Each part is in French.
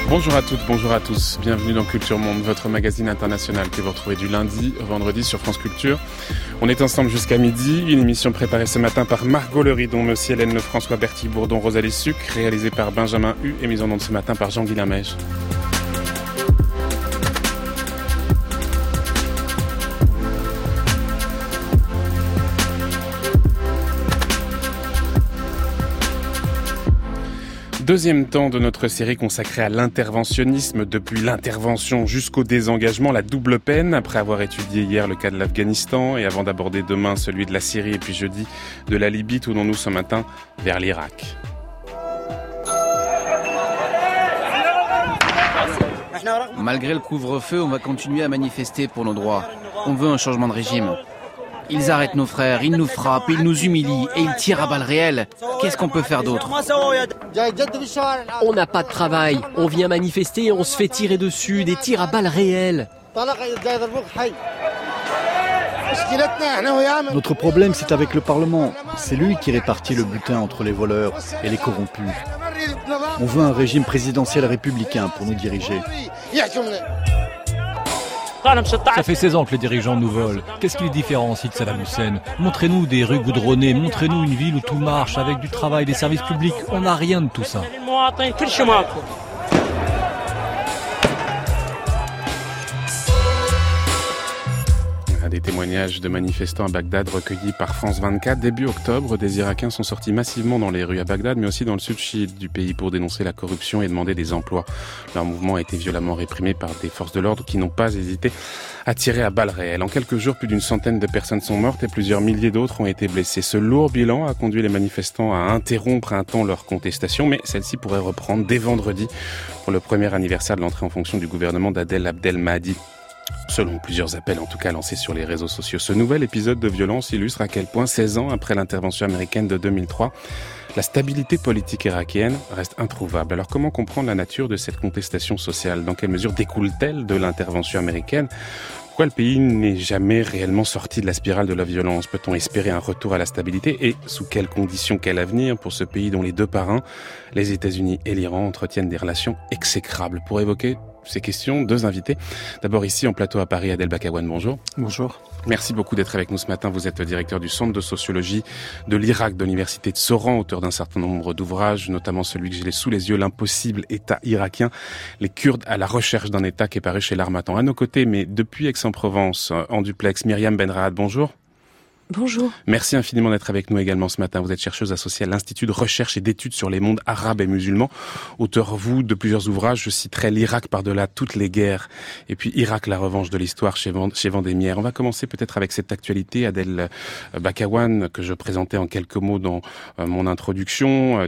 Bonjour à toutes, bonjour à tous. Bienvenue dans Culture Monde, votre magazine international que vous retrouvez du lundi au vendredi sur France Culture. On est ensemble jusqu'à midi. Une émission préparée ce matin par Margot Leridon, Monsieur Hélène Lefrançois, Bertie Bourdon, Rosalie Suc, réalisée par Benjamin Hu et mise en onde ce matin par Jean-Guy Lamèche. Deuxième temps de notre série consacrée à l'interventionnisme, depuis l'intervention jusqu'au désengagement, la double peine, après avoir étudié hier le cas de l'Afghanistan et avant d'aborder demain celui de la Syrie et puis jeudi de la Libye, tournons-nous ce matin vers l'Irak. Malgré le couvre-feu, on va continuer à manifester pour nos droits. On veut un changement de régime. Ils arrêtent nos frères, ils nous frappent, ils nous humilient et ils tirent à balles réelles. Qu'est-ce qu'on peut faire d'autre ? On n'a pas de travail, on vient manifester et on se fait tirer dessus, des tirs à balles réelles. Notre problème, c'est avec le Parlement. C'est lui qui répartit le butin entre les voleurs et les corrompus. On veut un régime présidentiel républicain pour nous diriger. Ça fait 16 ans que les dirigeants nous volent. Qu'est-ce qui les différencie de Saddam Hussein ? Montrez-nous des rues goudronnées, montrez-nous une ville où tout marche, avec du travail, des services publics. On n'a rien de tout ça. Des témoignages de manifestants à Bagdad recueillis par France 24. Début octobre, des Irakiens sont sortis massivement dans les rues à Bagdad, mais aussi dans le sud chiite du pays pour dénoncer la corruption et demander des emplois. Leur mouvement a été violemment réprimé par des forces de l'ordre qui n'ont pas hésité à tirer à balles réelles. En quelques jours, plus d'une centaine de personnes sont mortes et plusieurs milliers d'autres ont été blessées. Ce lourd bilan a conduit les manifestants à interrompre un temps leur contestation, mais celle-ci pourrait reprendre dès vendredi pour le premier anniversaire de l'entrée en fonction du gouvernement d'Adel Abdel-Mahdi. Selon plusieurs appels en tout cas lancés sur les réseaux sociaux. Ce nouvel épisode de violence illustre à quel point 16 ans après l'intervention américaine de 2003, la stabilité politique irakienne reste introuvable. Alors comment comprendre la nature de cette contestation sociale ? Dans quelle mesure découle-t-elle de l'intervention américaine ? Pourquoi le pays n'est jamais réellement sorti de la spirale de la violence ? Peut-on espérer un retour à la stabilité ? Et sous quelles conditions, quel avenir pour ce pays dont les deux parrains, les États-Unis et l'Iran, entretiennent des relations exécrables ? Pour évoquer ces questions, deux invités. D'abord ici en plateau à Paris, Adel Bakawan, bonjour. Bonjour. Merci beaucoup d'être avec nous ce matin. Vous êtes directeur du Centre de sociologie de l'Irak de l'Université de Soran, auteur d'un certain nombre d'ouvrages, notamment celui que j'ai sous les yeux, L'impossible État irakien, les Kurdes à la recherche d'un État, qui est paru chez l'Harmattan. À nos côtés, mais depuis Aix-en-Provence, en duplex, Myriam Benraad, bonjour. Bonjour. Merci infiniment d'être avec nous également ce matin. Vous êtes chercheuse associée à l'Institut de recherche et d'études sur les mondes arabes et musulmans. Auteur, vous, de plusieurs ouvrages. Je citerai L'Irak par-delà toutes les guerres. Et puis Irak, la revanche de l'histoire chez Vendémiaire. On va commencer peut-être avec cette actualité, Adel Bakawan, que je présentais en quelques mots dans mon introduction.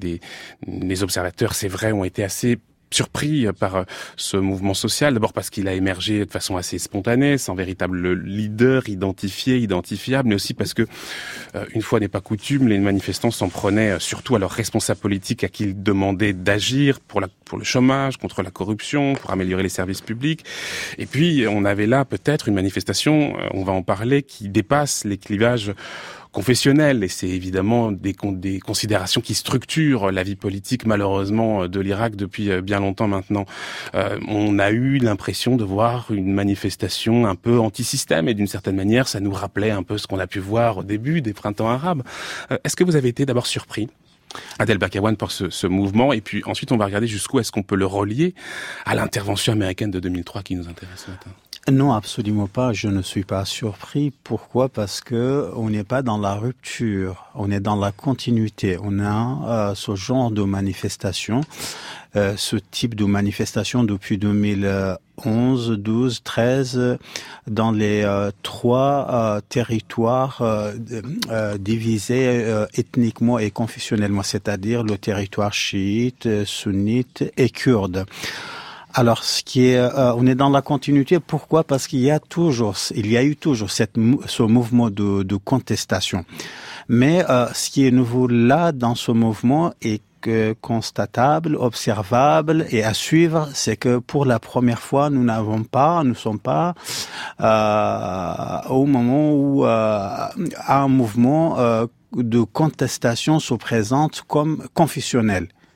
Les observateurs, c'est vrai, ont été assez surpris par ce mouvement social, d'abord parce qu'il a émergé de façon assez spontanée, sans véritable leader identifiable, mais aussi parce que, une fois n'est pas coutume, les manifestants s'en prenaient surtout à leurs responsables politiques à qui ils demandaient d'agir pour le chômage, contre la corruption, pour améliorer les services publics. Et puis, on avait là peut-être une manifestation, on va en parler, qui dépasse les clivages confessionnel, et c'est évidemment des considérations qui structurent la vie politique malheureusement de l'Irak depuis bien longtemps maintenant. On a eu l'impression de voir une manifestation un peu anti-système, et d'une certaine manière ça nous rappelait un peu ce qu'on a pu voir au début des printemps arabes. Est-ce que vous avez été d'abord surpris, Adel Bakawan, par ce mouvement, et puis ensuite on va regarder jusqu'où est-ce qu'on peut le relier à l'intervention américaine de 2003 qui nous intéresse ce matin? Non, absolument pas. Je ne suis pas surpris. Pourquoi ? Parce que on n'est pas dans la rupture. On est dans la continuité. On a ce genre de manifestation, ce type de manifestation depuis 2011, 12, 13, dans les trois territoires divisés ethniquement et confessionnellement, c'est-à-dire le territoire chiite, sunnite et kurde. Alors, on est dans la continuité. Pourquoi ? Parce qu'il y a eu toujours ce mouvement de contestation. Mais ce qui est nouveau là dans ce mouvement est constatable, observable et à suivre, c'est que pour la première fois, nous ne sommes pas au moment où un mouvement de contestation se présente comme confessionnel.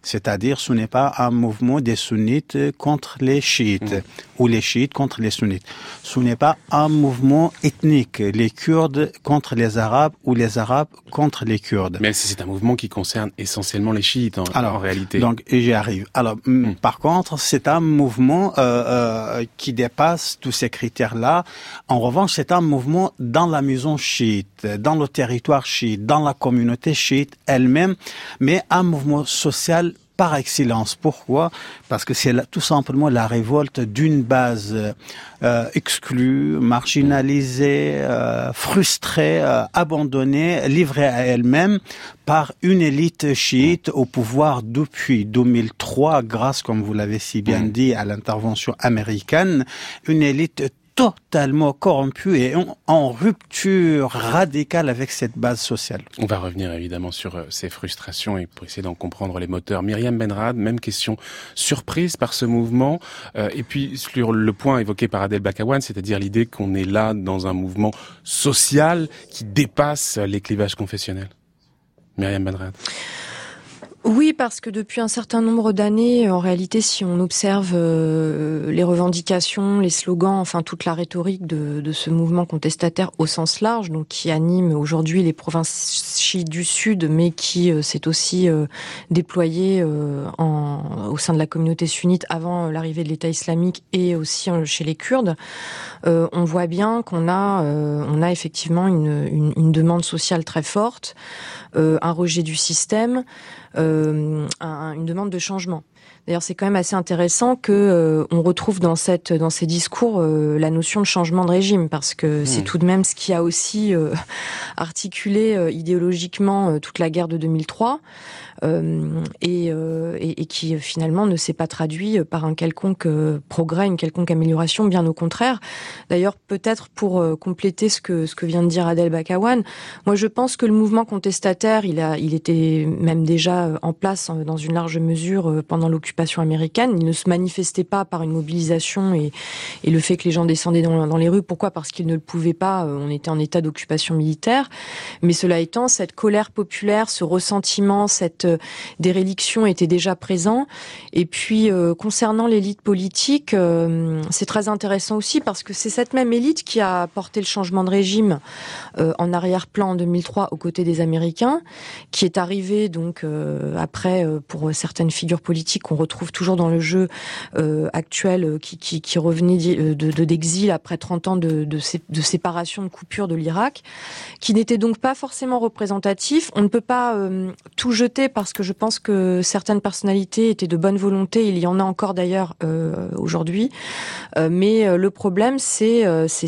C'est-à-dire, ce n'est pas un mouvement des sunnites contre les chiites, ou les chiites contre les sunnites. Ce n'est pas un mouvement ethnique, les Kurdes contre les Arabes, ou les Arabes contre les Kurdes. Mais c'est un mouvement qui concerne essentiellement les chiites, en réalité. Donc, j'y arrive. Alors, par contre, c'est un mouvement qui dépasse tous ces critères-là. En revanche, c'est un mouvement dans la maison chiite, dans le territoire chiite, dans la communauté chiite elle-même, mais un mouvement social par excellence. Pourquoi ? Parce que c'est tout simplement la révolte d'une base exclue, marginalisée, frustrée, abandonnée, livrée à elle-même par une élite chiite au pouvoir depuis 2003, grâce, comme vous l'avez si bien dit, à l'intervention américaine, une élite totalement corrompu et en rupture radicale avec cette base sociale. On va revenir évidemment sur ces frustrations et pour essayer d'en comprendre les moteurs. Myriam Benrad, même question, surprise par ce mouvement et puis sur le point évoqué par Adel Bakawan, c'est-à-dire l'idée qu'on est là dans un mouvement social qui dépasse les clivages confessionnels. Myriam Benrad. Oui, parce que depuis un certain nombre d'années, en réalité, si on observe les revendications, les slogans, enfin toute la rhétorique de ce mouvement contestataire au sens large, donc qui anime aujourd'hui les provinces chiites du Sud, mais qui s'est aussi déployé au sein de la communauté sunnite avant l'arrivée de l'État islamique et aussi chez les Kurdes, on voit bien qu'on a effectivement une demande sociale très forte, un rejet du système, une demande de changement. D'ailleurs, c'est quand même assez intéressant que on retrouve dans ces discours la notion de changement de régime, parce que c'est tout de même ce qui a aussi articulé idéologiquement toute la guerre de 2003. Et qui finalement ne s'est pas traduit par un quelconque progrès, une quelconque amélioration, bien au contraire. D'ailleurs, peut-être pour compléter ce que vient de dire Adel Bakawan, moi je pense que le mouvement contestataire, il était même déjà en place dans une large mesure pendant l'occupation américaine. Il ne se manifestait pas par une mobilisation et le fait que les gens descendaient dans les rues. Pourquoi ? Parce qu'ils ne le pouvaient pas, on était en état d'occupation militaire. Mais cela étant, cette colère populaire, ce ressentiment, cette déréliction était déjà présent. Et puis, concernant l'élite politique, c'est très intéressant aussi parce que c'est cette même élite qui a porté le changement de régime en arrière-plan en 2003 aux côtés des Américains, qui est arrivée donc après pour certaines figures politiques qu'on retrouve toujours dans le jeu actuel, qui revenait d'exil après 30 ans de séparation, de coupure de l'Irak, qui n'était donc pas forcément représentatif. On ne peut pas tout jeter parce que je pense que certaines personnalités étaient de bonne volonté. Il y en a encore d'ailleurs aujourd'hui. Mais le problème, c'est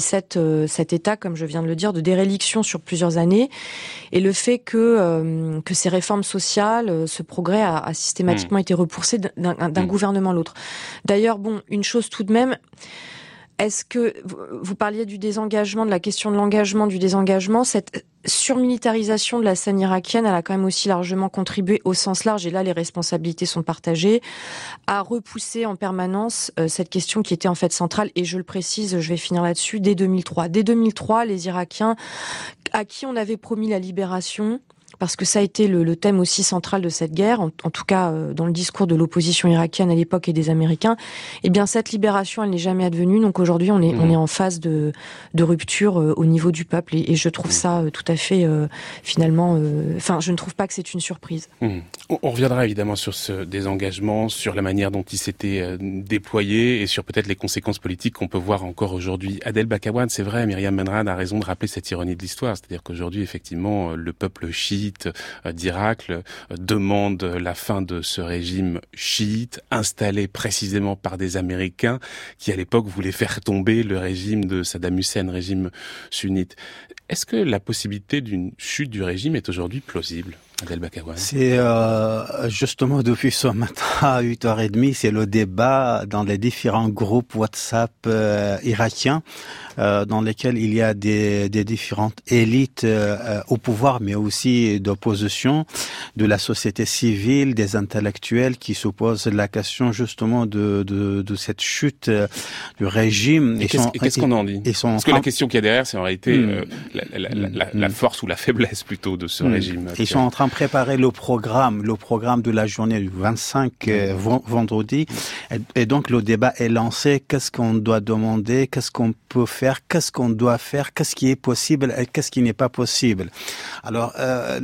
cet état, comme je viens de le dire, de déréliction sur plusieurs années et le fait que ces réformes sociales, ce progrès a systématiquement été repoussé d'un gouvernement à l'autre. D'ailleurs, une chose tout de même, est-ce que vous parliez du désengagement, de la question de l'engagement, du désengagement, cette surmilitarisation de la scène irakienne, elle a quand même aussi largement contribué au sens large, et là les responsabilités sont partagées, à repousser en permanence cette question qui était en fait centrale, et je le précise, je vais finir là-dessus, dès 2003. Dès 2003, les Irakiens à qui on avait promis la libération, parce que ça a été le thème aussi central de cette guerre, en tout cas dans le discours de l'opposition irakienne à l'époque et des Américains, eh bien cette libération, elle n'est jamais advenue. Donc aujourd'hui, on est en phase de rupture au niveau du peuple, et je trouve ça tout à fait finalement. Enfin, je ne trouve pas que c'est une surprise. On reviendra évidemment sur ce désengagement, sur la manière dont il s'était déployé et sur peut-être les conséquences politiques qu'on peut voir encore aujourd'hui. Adel Bakawan, c'est vrai, Myriam Benrad a raison de rappeler cette ironie de l'histoire, c'est-à-dire qu'aujourd'hui, effectivement, le peuple chiite d'Irak demande la fin de ce régime chiite installé précisément par des Américains qui à l'époque voulaient faire tomber le régime de Saddam Hussein, régime sunnite. Est-ce que la possibilité d'une chute du régime est aujourd'hui plausible, Adel Bakawan ? C'est justement depuis ce matin à 8h30, c'est le débat dans les différents groupes WhatsApp irakiens dans lesquels il y a des différentes élites au pouvoir, mais aussi d'opposition, de la société civile, des intellectuels qui se posent la question justement de cette chute du régime. Et qu'est-ce qu'on en dit ? Parce que la question qu'il y a derrière, c'est en réalité la force ou la faiblesse plutôt de ce régime. Ils sont en train préparé le programme de la journée du 25 vendredi. Et donc, le débat est lancé. Qu'est-ce qu'on doit demander? Qu'est-ce qu'on peut faire? Qu'est-ce qu'on doit faire? Qu'est-ce qui est possible et qu'est-ce qui n'est pas possible? Alors,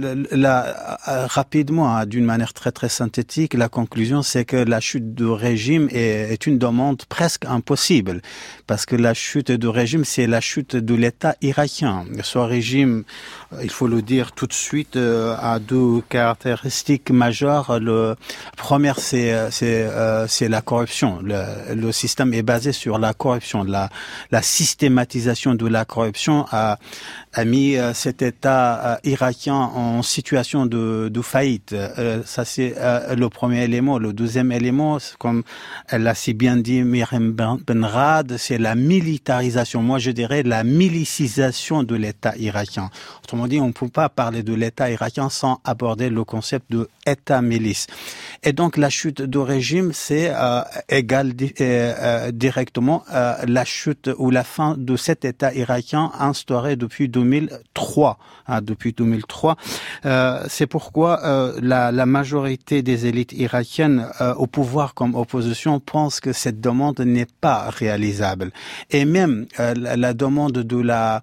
rapidement, d'une manière très, très synthétique, la conclusion, c'est que la chute du régime est une demande presque impossible. Parce que la chute du régime, c'est la chute de l'État irakien. Ce régime, il faut le dire tout de suite, a deux caractéristiques majeures. La première, c'est la corruption. Le système est basé sur la corruption. La systématisation de la corruption a mis cet État irakien en situation de faillite. Ça, c'est le premier élément. Le deuxième élément, comme elle l'a si bien dit Myriam Benrad, c'est la militarisation. Moi, je dirais la milicisation de l'État irakien. Autrement dit, on ne peut pas parler de l'État irakien sans aborder le concept de État-milice. Et donc, la chute du régime, c'est égal directement la chute ou la fin de cet État irakien instauré depuis 2003. Depuis 2003. C'est pourquoi la majorité des élites irakiennes au pouvoir comme opposition pensent que cette demande n'est pas réalisable. Et même la demande de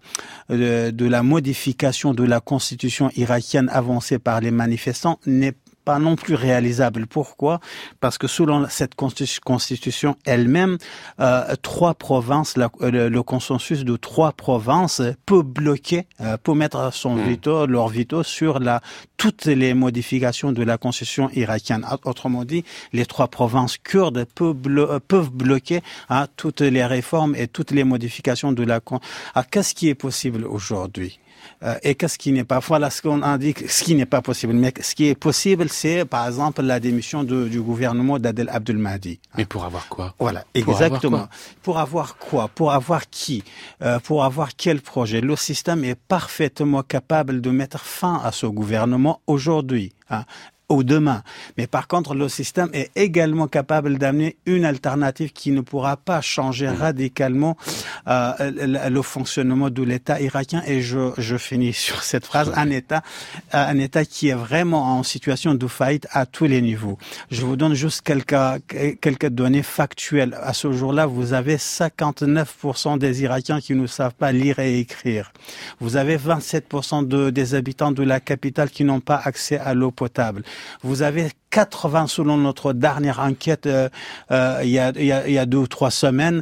la modification de la constitution irakienne avancée par les manifestants n'est pas non plus réalisable. Pourquoi? Parce que selon cette constitution elle-même, 3 provinces, le consensus de 3 provinces peut bloquer, peut mettre leur veto sur toutes les modifications de la constitution irakienne. Autrement dit, les 3 provinces kurdes peuvent bloquer toutes les réformes et toutes les modifications de la constitution. Qu'est-ce qui est possible aujourd'hui? Et qu'est-ce qui n'est pas? Voilà ce qu'on indique, ce qui n'est pas possible. Mais ce qui est possible, c'est par exemple la démission du gouvernement d'Adel Abdelmahdi. Mais pour avoir quoi? Voilà, exactement. Pour avoir quoi? Pour avoir qui? Pour avoir quel projet? Le système est parfaitement capable de mettre fin à ce gouvernement aujourd'hui. Ou demain. Mais par contre, le système est également capable d'amener une alternative qui ne pourra pas changer radicalement le fonctionnement de l'État irakien. Et je finis sur cette phrase. Un État qui est vraiment en situation de faillite à tous les niveaux. Je vous donne juste quelques données factuelles. À ce jour-là, vous avez 59% des Irakiens qui ne savent pas lire et écrire. Vous avez 27% des habitants de la capitale qui n'ont pas accès à l'eau potable. Vous avez 80, selon notre dernière enquête il y a 2 ou 3 semaines,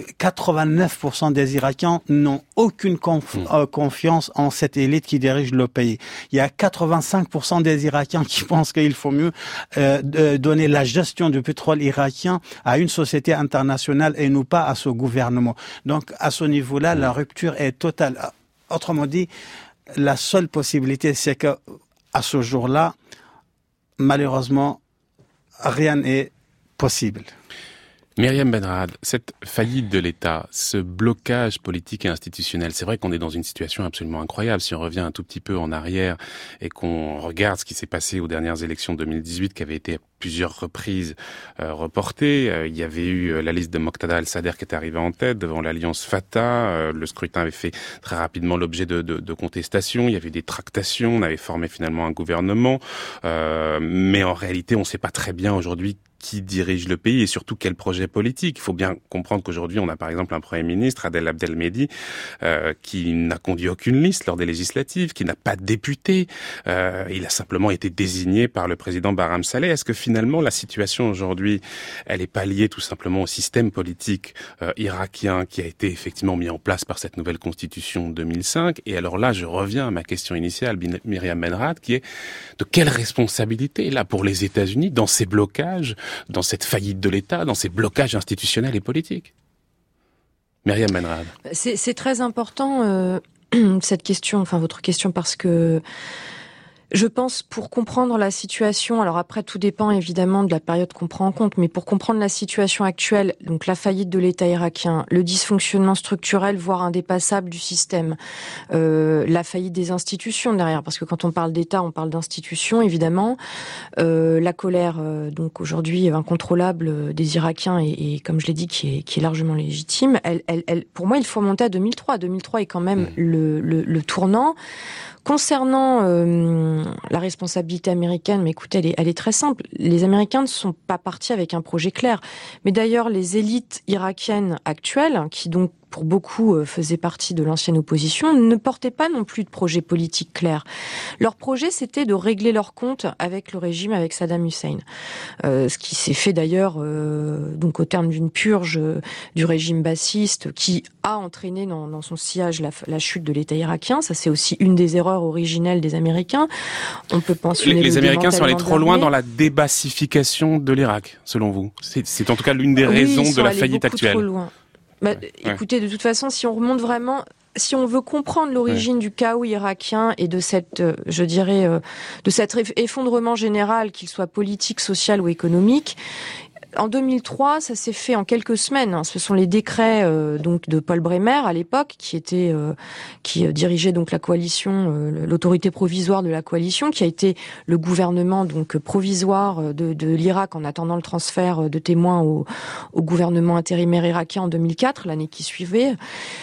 89% des Irakiens n'ont aucune confiance en cette élite qui dirige le pays. Il y a 85% des Irakiens qui pensent qu'il faut mieux donner la gestion du pétrole irakien à une société internationale et non pas à ce gouvernement. Donc à ce niveau-là, la rupture est totale. Autrement dit, la seule possibilité, c'est que à ce jour-là, malheureusement, rien n'est possible. Myriam Benrad, cette faillite de l'État, ce blocage politique et institutionnel, c'est vrai qu'on est dans une situation absolument incroyable. Si on revient un tout petit peu en arrière et qu'on regarde ce qui s'est passé aux dernières élections 2018, qui avaient été à plusieurs reprises reportées, il y avait eu la liste de Moqtada al-Sadr qui est arrivée en tête devant l'alliance Fatah. Le scrutin avait fait très rapidement l'objet de contestations. Il y avait des tractations. On avait formé finalement un gouvernement. Mais en réalité, on ne sait pas très bien aujourd'hui qui dirige le pays et surtout quel projet politique. Il faut bien comprendre qu'aujourd'hui, on a par exemple un Premier ministre, Adel Abdelmehdi, qui n'a conduit aucune liste lors des législatives, qui n'a pas de député. Il a simplement été désigné par le président Barham Saleh. Est-ce que finalement, la situation aujourd'hui, elle n'est pas liée tout simplement au système politique irakien qui a été effectivement mis en place par cette nouvelle constitution de 2005? Et alors là, je reviens à ma question initiale, Myriam Benrad, qui est de quelle responsabilité, là, pour les États-Unis, dans ces blocages, dans cette faillite de l'État, dans ces blocages institutionnels et politiques? Myriam Benrad. C'est très important cette question, enfin votre question, parce que je pense, pour comprendre la situation, alors après tout dépend évidemment de la période qu'on prend en compte, mais pour comprendre la situation actuelle, donc la faillite de l'État irakien, le dysfonctionnement structurel, voire indépassable du système, la faillite des institutions derrière, parce que quand on parle d'État, on parle d'institutions évidemment, la colère donc aujourd'hui incontrôlable des Irakiens et comme je l'ai dit qui est largement légitime, elle, pour moi il faut remonter à 2003. 2003 est quand même le tournant. Concernant la responsabilité américaine, mais écoutez, elle est très simple. Les Américains ne sont pas partis avec un projet clair. Mais d'ailleurs, les élites irakiennes actuelles, qui donc pour beaucoup faisaient partie de l'ancienne opposition, ne portaient pas non plus de projet politique clair. Leur projet, c'était de régler leurs comptes avec le régime, avec Saddam Hussein. Ce qui s'est fait d'ailleurs donc au terme d'une purge du régime bassiste qui a entraîné dans son sillage la chute de l'État irakien. Ça, c'est aussi une des erreurs originelles des Américains. On peut mentionner les Américains sont allés trop loin dans la débassification de l'Irak, selon vous. C'est en tout cas l'une des raisons de la faillite actuelle. Trop loin. Écoutez, de toute façon, si on remonte vraiment, si on veut comprendre l'origine du chaos irakien et de cette, de cet effondrement général, qu'il soit politique, social ou économique, en 2003, ça s'est fait en quelques semaines. Ce sont les décrets donc de Paul Bremer à l'époque, qui dirigeait donc la coalition, l'autorité provisoire de la coalition, qui a été le gouvernement donc provisoire de l'Irak en attendant le transfert de témoins au gouvernement intérimaire irakien en 2004, l'année qui suivait.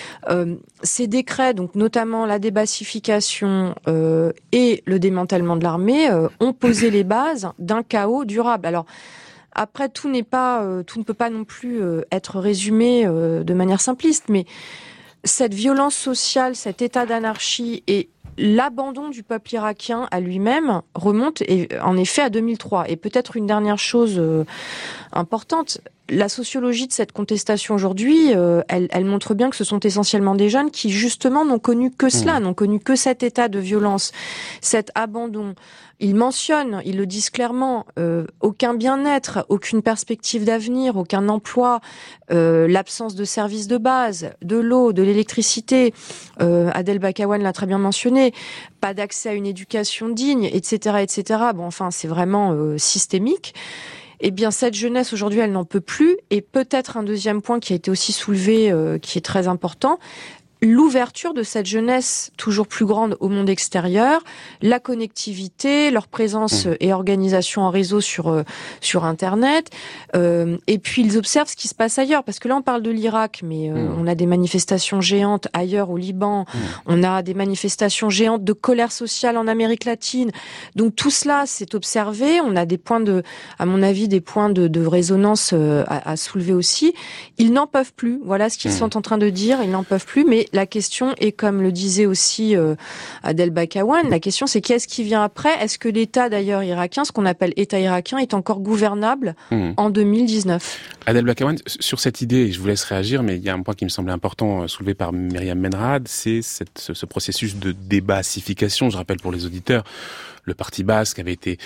Ces décrets, donc notamment la débassification et le démantèlement de l'armée, ont posé les bases d'un chaos durable. Alors après, tout ne peut pas non plus être résumé de manière simpliste, mais cette violence sociale, cet état d'anarchie et l'abandon du peuple irakien à lui-même remonte en effet à 2003. Et peut-être une dernière chose importante, la sociologie de cette contestation aujourd'hui, elle montre bien que ce sont essentiellement des jeunes qui justement n'ont connu que cela, n'ont connu que cet état de violence, cet abandon. Ils mentionnent, ils le disent clairement, aucun bien-être, aucune perspective d'avenir, aucun emploi, l'absence de services de base, de l'eau, de l'électricité, Adel Bakawan l'a très bien mentionné, pas d'accès à une éducation digne, etc., etc. Bon, enfin, c'est vraiment systémique. Eh bien, cette jeunesse, aujourd'hui, elle n'en peut plus. Et peut-être un deuxième point qui a été aussi soulevé, qui est très important, l'ouverture de cette jeunesse toujours plus grande au monde extérieur, la connectivité, leur présence et organisation en réseau sur Internet, et puis ils observent ce qui se passe ailleurs, parce que là on parle de l'Irak, mais on a des manifestations géantes ailleurs au Liban, on a des manifestations géantes de colère sociale en Amérique latine, donc tout cela c'est observé, on a des points à mon avis, des points de résonance à soulever aussi. Ils n'en peuvent plus, voilà ce qu'ils sont en train de dire, ils n'en peuvent plus, mais la question est, comme le disait aussi Adel Bakawan, la question c'est qu'est-ce qui vient après? Est-ce que l'État d'ailleurs irakien, ce qu'on appelle État irakien, est encore gouvernable en 2019? Adel Bakawan, sur cette idée, et je vous laisse réagir, mais il y a un point qui me semblait important soulevé par Myriam Menrad, c'est ce processus de débassification. Je rappelle pour les auditeurs, le Parti basque avait été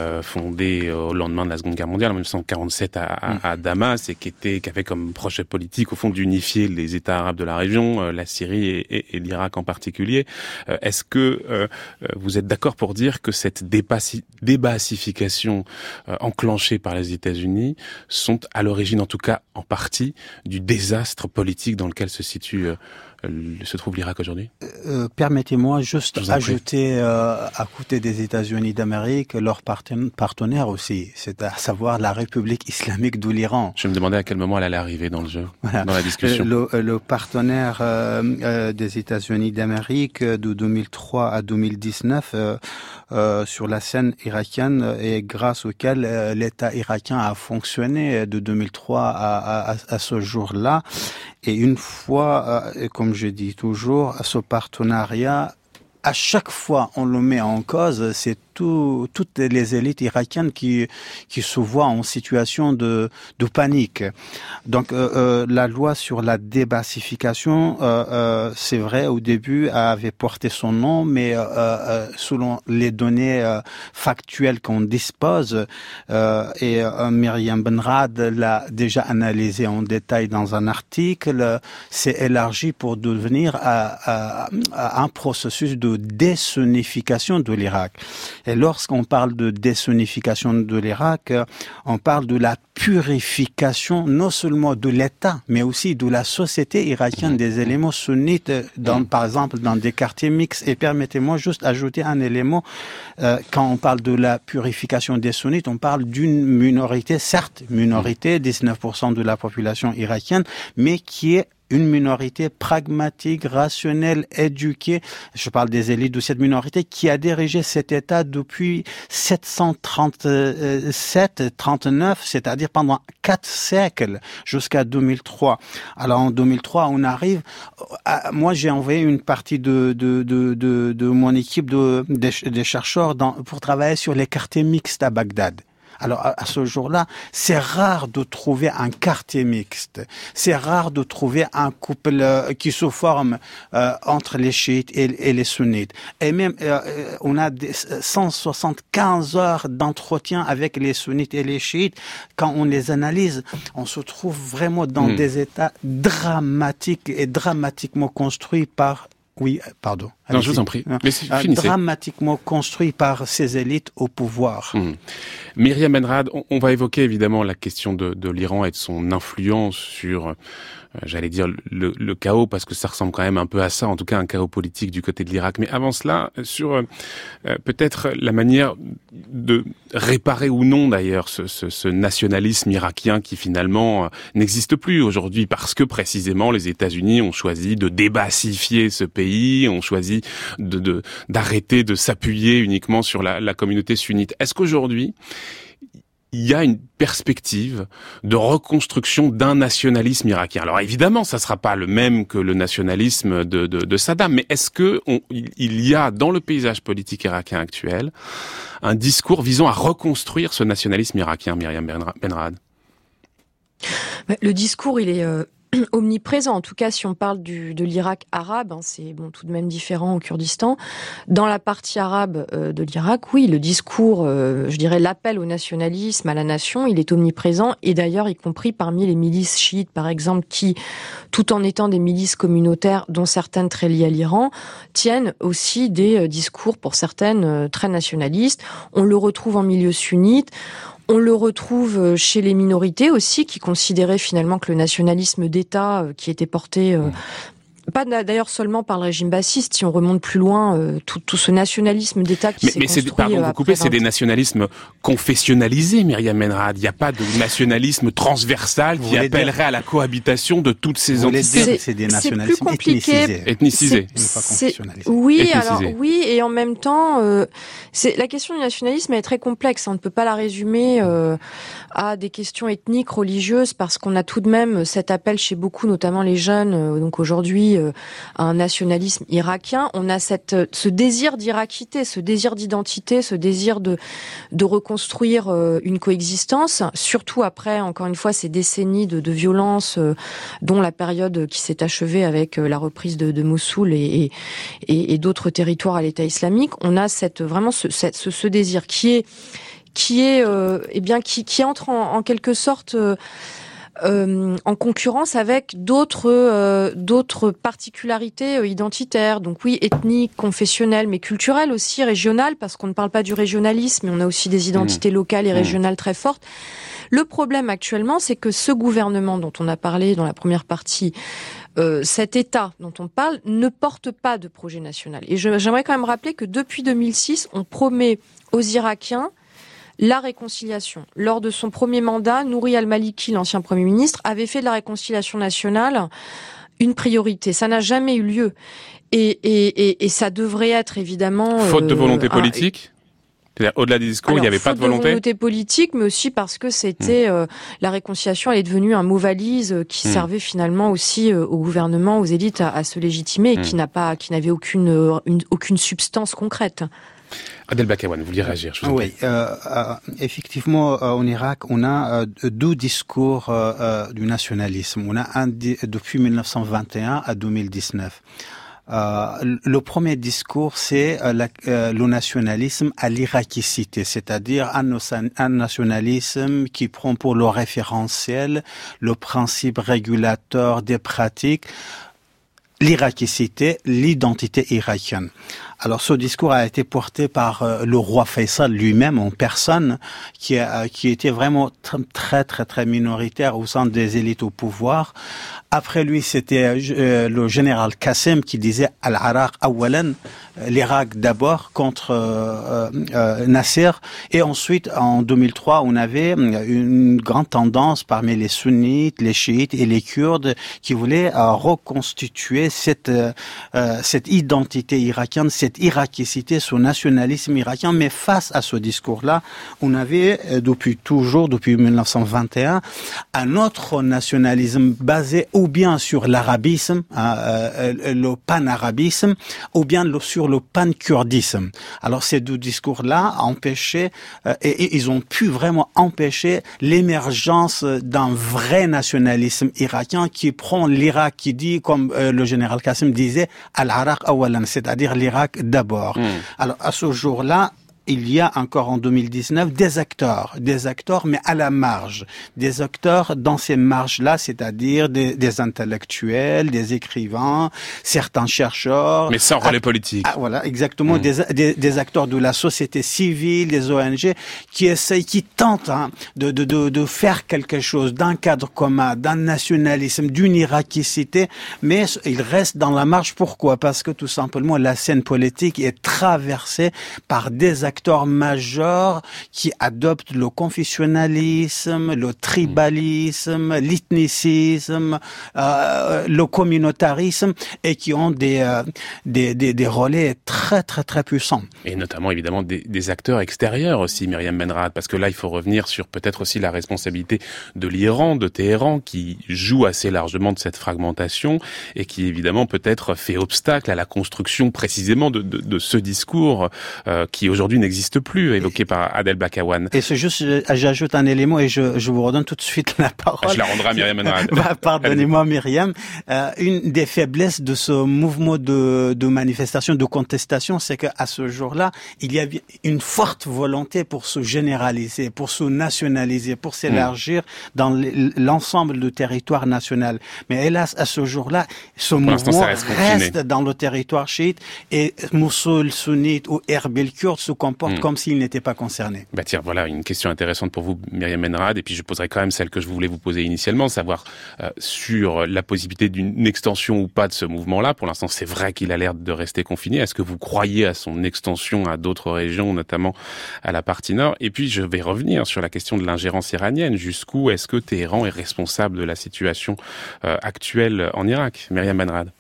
fondé au lendemain de la Seconde Guerre mondiale, en 1947 à Damas, et qui avait comme projet politique, au fond, d'unifier les États arabes de la région, la Syrie et l'Irak en particulier. Est-ce que vous êtes d'accord pour dire que cette débassification enclenchée par les États-Unis sont à l'origine, en tout cas en partie, du désastre politique dans lequel se trouve l'Irak aujourd'hui? Permettez-moi juste ajouter à côté des États-Unis d'Amérique leur partenaire aussi, c'est à savoir la République islamique de l'Iran. Je me demandais à quel moment elle allait arriver dans le jeu, dans la discussion. Le partenaire des États-Unis d'Amérique de 2003 à 2019 sur la scène irakienne et grâce auquel l'État irakien a fonctionné de 2003 à ce jour-là. Et une fois, comme je dis toujours, ce partenariat, à chaque fois on le met en cause, c'est toutes les élites irakiennes qui se voient en situation de panique. Donc la loi sur la débassification, c'est vrai, au début avait porté son nom, mais selon les données factuelles qu'on dispose, et Myriam Menrad l'a déjà analysé en détail dans un article, c'est élargi pour devenir un processus de désunification de l'Irak. Et lorsqu'on parle de désunification de l'Irak, on parle de la purification non seulement de l'État, mais aussi de la société irakienne, des éléments sunnites, par exemple dans des quartiers mixtes. Et permettez-moi juste ajouter un élément, quand on parle de la purification des sunnites, on parle d'une minorité, certes, 19% de la population irakienne, mais qui est une minorité pragmatique, rationnelle, éduquée. Je parle des élites de cette minorité qui a dirigé cet État depuis 737-39, c'est-à-dire pendant 4 siècles, jusqu'à 2003. Alors en 2003, on arrive. Moi, j'ai envoyé une partie de mon équipe des chercheurs pour travailler sur les quartiers mixtes à Bagdad. Alors, à ce jour-là, c'est rare de trouver un quartier mixte. C'est rare de trouver un couple qui se forme entre les chiites et les sunnites. Et même, on a 175 heures d'entretien avec les sunnites et les chiites. Quand on les analyse, on se trouve vraiment dans des états dramatiques et dramatiquement construits par... Oui, pardon. Non, je vous en prie. Mais finissez. Dramatiquement construit par ces élites au pouvoir. Myriam Benrad, on va évoquer évidemment la question de l'Iran et de son influence sur, j'allais dire, le chaos, parce que ça ressemble quand même un peu à ça, en tout cas un chaos politique du côté de l'Irak. Mais avant cela, sur peut-être la manière de réparer ou non d'ailleurs ce nationalisme irakien qui finalement n'existe plus aujourd'hui, parce que précisément les États-Unis ont choisi de débassifier ce pays, ont choisi d'arrêter de s'appuyer uniquement sur la communauté sunnite. Est-ce qu'aujourd'hui, il y a une perspective de reconstruction d'un nationalisme irakien? Alors évidemment, ça sera pas le même que le nationalisme de Saddam, mais est-ce que il y a dans le paysage politique irakien actuel un discours visant à reconstruire ce nationalisme irakien, Myriam Benrad? Le discours, il est omniprésent. En tout cas, si on parle de l'Irak arabe, c'est tout de même différent au Kurdistan. Dans la partie arabe de l'Irak, oui, le discours, je dirais l'appel au nationalisme, à la nation, il est omniprésent, et d'ailleurs, y compris parmi les milices chiites, par exemple, qui, tout en étant des milices communautaires, dont certaines très liées à l'Iran, tiennent aussi des discours, pour certaines, très nationalistes. On le retrouve en milieu sunnite. On le retrouve chez les minorités aussi, qui considéraient finalement que le nationalisme d'État qui était porté, pas d'ailleurs seulement par le régime bassiste, si on remonte plus loin, tout ce nationalisme d'État qui s'est construit. Pardon de vous couper, c'est des nationalismes confessionnalisés, Myriam Benrad. Il n'y a pas de nationalisme transversal qui appellerait à la cohabitation de toutes ces entités. C'est des nationalismes ethnicisés. Oui, alors oui, et en même temps, la question du nationalisme est très complexe. On ne peut pas la résumer à des questions ethniques, religieuses, parce qu'on a tout de même cet appel chez beaucoup, notamment les jeunes, donc aujourd'hui, à un nationalisme irakien. On a ce désir d'irakité, ce désir d'identité, ce désir de reconstruire une coexistence, surtout après, encore une fois, ces décennies de violence, dont la période qui s'est achevée avec la reprise de Mossoul et d'autres territoires à l'État islamique. On a vraiment ce désir qui entre en quelque sorte en concurrence avec d'autres particularités identitaires, donc oui, ethniques, confessionnelles, mais culturelles aussi, régionales, parce qu'on ne parle pas du régionalisme, mais on a aussi des identités locales et régionales très fortes. Le problème actuellement, c'est que ce gouvernement dont on a parlé dans la première partie, cet État dont on parle, ne porte pas de projet national. Et j'aimerais quand même rappeler que depuis 2006, on promet aux Irakiens la réconciliation. Lors de son premier mandat, Nouri al-Maliki, l'ancien Premier ministre, avait fait de la réconciliation nationale une priorité. Ça n'a jamais eu lieu. Et ça devrait être évidemment... Faute de volonté politique ? C'est-à-dire, au-delà des discours, il n'y avait pas de volonté ? Faute de volonté politique, mais aussi parce que c'était... la réconciliation, elle est devenue un mot valise qui servait finalement aussi au gouvernement, aux élites à se légitimer, et qui n'avait aucune substance concrète. Adel Bakawan, vous vouliez réagir? Oui, effectivement, en Irak, on a deux discours du nationalisme. On a depuis 1921 à 2019. Le premier discours, c'est le nationalisme à l'iraquicité, c'est-à-dire un nationalisme qui prend pour le référentiel le principe régulateur des pratiques l'Irakicité, l'identité irakienne. Alors ce discours a été porté par le roi Faisal lui-même en personne, qui était vraiment très minoritaire au sein des élites au pouvoir. Après lui, c'était le général Qasem qui disait Al-Araq awalan, l'Irak d'abord contre Nasser. Et ensuite, en 2003, on avait une grande tendance parmi les sunnites, les chiites et les kurdes qui voulaient reconstituer cette identité irakienne, cette irakicité, ce nationalisme irakien. Mais face à ce discours-là, on avait depuis 1921, un autre nationalisme basé ou bien sur l'arabisme, le pan-arabisme, ou bien sur le pan-kurdisme. Alors ces deux discours-là empêchaient, et ils ont pu vraiment empêcher l'émergence d'un vrai nationalisme irakien qui prend l'Irak, qui dit, comme le général Qasem disait, Al-Araq awalan, c'est-à-dire l'Irak d'abord. Alors à ce jour-là, il y a encore en 2019 des acteurs, mais à la marge. Des acteurs dans ces marges-là, c'est-à-dire des intellectuels, des écrivains, certains chercheurs. Mais sans relais politique. Voilà, exactement. Des acteurs de la société civile, des ONG, qui tentent de faire quelque chose d'un cadre commun, d'un nationalisme, d'une irakicité, mais ils restent dans la marge. Pourquoi? Parce que tout simplement, la scène politique est traversée par des acteurs majeurs qui adoptent le confessionnalisme, le tribalisme, l'ethnicisme, le communautarisme et qui ont des relais très puissants. Et notamment évidemment des acteurs extérieurs aussi, Myriam Benrad, parce que là il faut revenir sur peut-être aussi la responsabilité de l'Iran, de Téhéran, qui joue assez largement de cette fragmentation et qui évidemment peut-être fait obstacle à la construction précisément de ce discours qui aujourd'hui n'existe plus, évoqué par Adel Bakawan. Et c'est juste, j'ajoute un élément et je vous redonne tout de suite la parole. Je la rendrai à Myriam Benrad. Pardonnez-moi Myriam. Une des faiblesses de ce mouvement de manifestation, de contestation, c'est qu'à ce jour-là, il y a une forte volonté pour se généraliser, pour se nationaliser, pour s'élargir dans l'ensemble du territoire national. Mais hélas, à ce jour-là, ce mouvement reste dans le territoire chiite et Mossoul sunnite ou Erbil kurde se comporte comme s'il n'était pas concerné. Bah tiens, voilà une question intéressante pour vous, Myriam Benrad, et puis je poserai quand même celle que je voulais vous poser initialement, savoir sur la possibilité d'une extension ou pas de ce mouvement-là. Pour l'instant, c'est vrai qu'il a l'air de rester confiné. Est-ce que vous croyez à son extension à d'autres régions, notamment à la partie nord? Et puis, je vais revenir sur la question de l'ingérence iranienne. Jusqu'où est-ce que Téhéran est responsable de la situation actuelle en Irak? Myriam Benrad.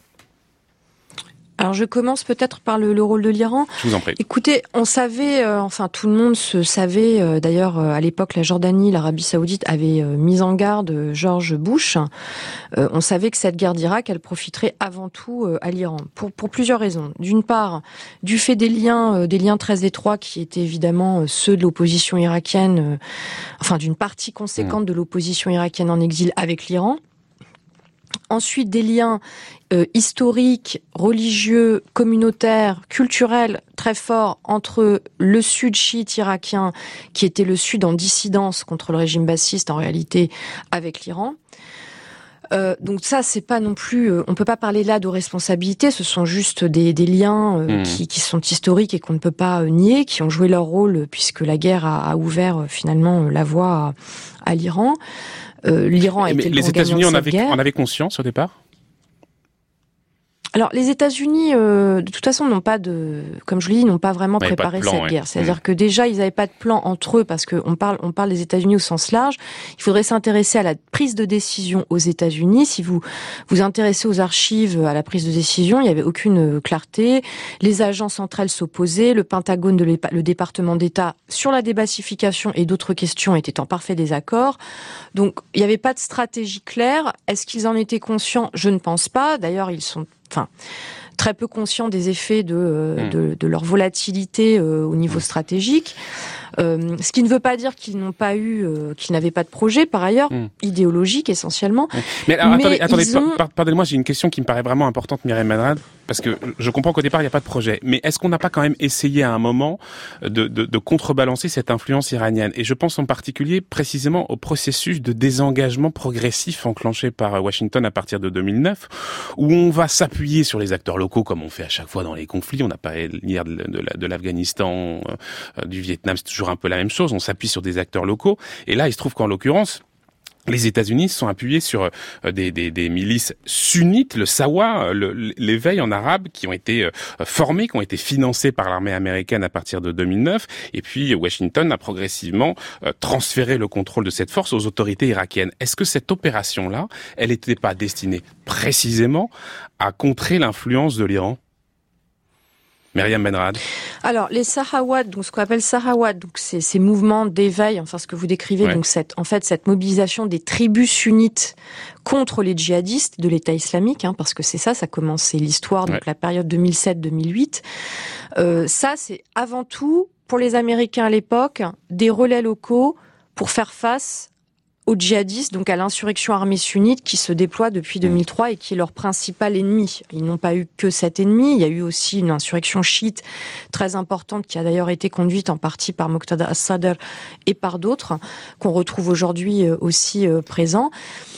Alors je commence peut-être par le rôle de l'Iran. Je vous en prie. Écoutez, on savait, tout le monde se savait, d'ailleurs à l'époque la Jordanie, l'Arabie Saoudite avaient mis en garde George Bush. On savait que cette guerre d'Irak, elle profiterait avant tout à l'Iran, pour plusieurs raisons. D'une part, du fait des liens très étroits qui étaient évidemment ceux de l'opposition irakienne, d'une partie conséquente de l'opposition irakienne en exil avec l'Iran. Ensuite, des liens historiques, religieux, communautaires, culturels très forts entre le sud chiite irakien, qui était le sud en dissidence contre le régime bassiste en réalité, avec l'Iran. Donc ça, c'est pas non plus, on peut pas parler là de responsabilité, ce sont juste des liens qui sont historiques et qu'on ne peut pas nier, qui ont joué leur rôle puisque la guerre a ouvert finalement la voie à l'Iran. L'Iran a été le grand gagnant de cette guerre. En avait conscience au départ? Alors, les États-Unis, de toute façon, comme je le dis, n'ont pas vraiment préparé cette guerre. C'est-à-dire que déjà, ils n'avaient pas de plan entre eux, parce qu'on parle des États-Unis au sens large. Il faudrait s'intéresser à la prise de décision aux États-Unis. Si vous vous intéressez aux archives, à la prise de décision, il n'y avait aucune clarté. Les agences entre elles s'opposaient. Le Pentagone, le département d'État, sur la débassification et d'autres questions, étaient en parfait désaccord. Donc, il n'y avait pas de stratégie claire. Est-ce qu'ils en étaient conscients? Je ne pense pas. D'ailleurs, ils sont très peu conscients des effets de leur volatilité au niveau stratégique. Ce qui ne veut pas dire qu'ils n'avaient pas de projet, par ailleurs, idéologique essentiellement. Mais alors, attendez, ont... pardonnez-moi, j'ai une question qui me paraît vraiment importante, Myriam Benrad, parce que je comprends qu'au départ, il n'y a pas de projet. Mais est-ce qu'on n'a pas quand même essayé à un moment de contrebalancer cette influence iranienne? Et je pense en particulier précisément au processus de désengagement progressif enclenché par Washington à partir de 2009, où on va s'appuyer sur les acteurs locaux comme on fait à chaque fois dans les conflits. On a parlé hier de l'Afghanistan, du Vietnam, c'est toujours un peu la même chose. On s'appuie sur des acteurs locaux. Et là, il se trouve qu'en l'occurrence, les États-Unis se sont appuyés sur des milices sunnites, le Sawa, l'éveil en arabe, qui ont été formés, qui ont été financés par l'armée américaine à partir de 2009. Et puis Washington a progressivement transféré le contrôle de cette force aux autorités irakiennes. Est-ce que cette opération-là, elle n'était pas destinée précisément à contrer l'influence de l'Iran ? Myriam Benrad. Alors, les Sahawat, donc ce qu'on appelle Sahawat, donc ces mouvements d'éveil, enfin ce que vous décrivez, donc cette mobilisation des tribus sunnites contre les djihadistes de l'État islamique, parce que c'est ça commence, c'est l'histoire, donc la période 2007-2008. Ça, c'est avant tout, pour les Américains à l'époque, des relais locaux pour faire face aux djihadistes, donc à l'insurrection armée sunnite qui se déploie depuis 2003 et qui est leur principal ennemi. Ils n'ont pas eu que cet ennemi, il y a eu aussi une insurrection chiite très importante qui a d'ailleurs été conduite en partie par Muqtada as-Sadr et par d'autres, qu'on retrouve aujourd'hui aussi présents.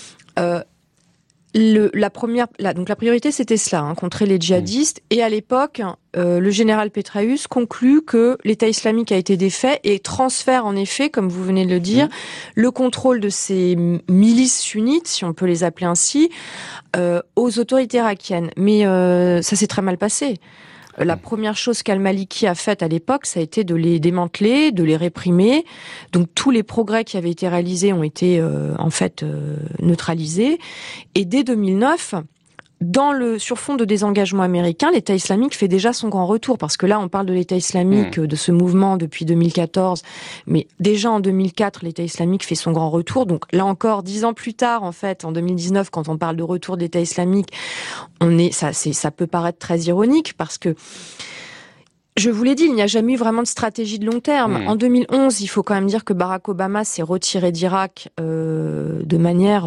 La priorité c'était cela, contrer les djihadistes. Et à l'époque, le général Petraeus conclut que l'État islamique a été défait et transfère en effet, comme vous venez de le dire, le contrôle de ces milices sunnites, si on peut les appeler ainsi, aux autorités irakiennes. Mais ça s'est très mal passé. La première chose qu'Al-Maliki a faite à l'époque, ça a été de les démanteler, de les réprimer. Donc tous les progrès qui avaient été réalisés ont été neutralisés. Et dès 2009, sur fond de désengagement américain, l'État islamique fait déjà son grand retour. Parce que là, on parle de l'État islamique, de ce mouvement depuis 2014. Mais déjà en 2004, l'État islamique fait son grand retour. Donc là encore, 10 ans plus tard, en fait, en 2019, quand on parle de retour de l'État islamique, ça peut paraître très ironique parce que je vous l'ai dit, il n'y a jamais eu vraiment de stratégie de long terme. En 2011, il faut quand même dire que Barack Obama s'est retiré d'Irak de manière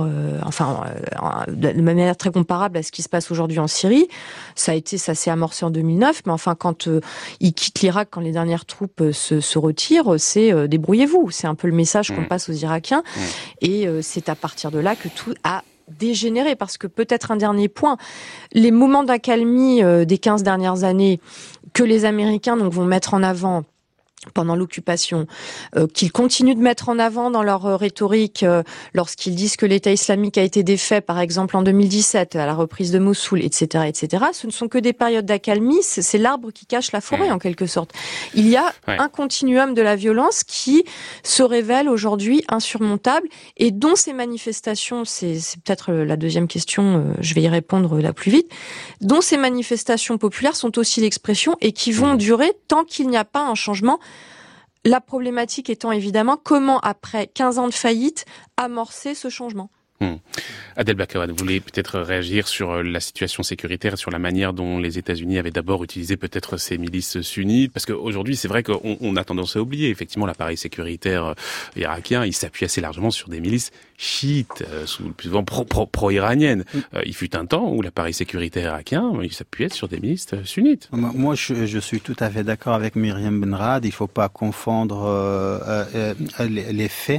très comparable à ce qui se passe aujourd'hui en Syrie. Ça s'est amorcé en 2009, mais enfin quand il quitte l'Irak, quand les dernières troupes se retirent, c'est débrouillez-vous. C'est un peu le message qu'on passe aux Irakiens, et c'est à partir de là que tout a dégénéré, parce que peut-être un dernier point, les moments d'accalmie des 15 dernières années que les Américains vont mettre en avant pendant l'occupation, qu'ils continuent de mettre en avant dans leur rhétorique lorsqu'ils disent que l'État islamique a été défait, par exemple en 2017, à la reprise de Mossoul, etc., etc. Ce ne sont que des périodes d'accalmie, c'est l'arbre qui cache la forêt en quelque sorte. Il y a un continuum de la violence qui se révèle aujourd'hui insurmontable et dont ces manifestations, c'est peut-être la deuxième question, je vais y répondre la plus vite, dont ces manifestations populaires sont aussi l'expression et qui vont durer tant qu'il n'y a pas un changement. La problématique étant évidemment comment, après 15 ans de faillite, amorcer ce changement. Adel Bakawan, vous voulez peut-être réagir sur la situation sécuritaire, sur la manière dont les États-Unis avaient d'abord utilisé peut-être ces milices sunnites, parce qu'aujourd'hui c'est vrai qu'on a tendance à oublier effectivement l'appareil sécuritaire irakien, il s'appuie assez largement sur des milices chiites, plus souvent pro-iraniennes. Il fut un temps où l'appareil sécuritaire irakien, il s'appuyait sur des milices sunnites. Moi je suis tout à fait d'accord avec Myriam Benrad, il ne faut pas confondre les faits.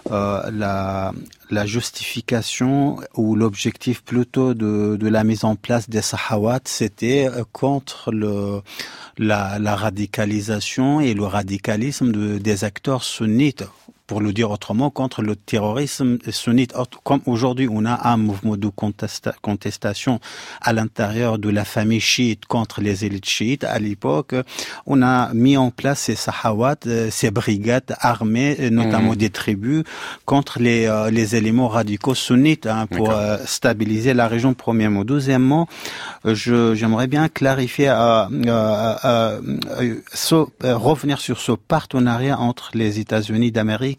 La justification ou l'objectif plutôt de la mise en place des Sahawat, c'était contre la radicalisation et le radicalisme des acteurs sunnites. Pour le dire autrement, contre le terrorisme sunnite. Comme aujourd'hui, on a un mouvement de contestation à l'intérieur de la famille chiite contre les élites chiites. À l'époque, on a mis en place ces Sahawat, ces brigades armées, notamment des tribus, contre les éléments radicaux sunnites, pour stabiliser la région, premièrement. Deuxièmement, j'aimerais bien clarifier, revenir sur ce partenariat entre les États-Unis d'Amérique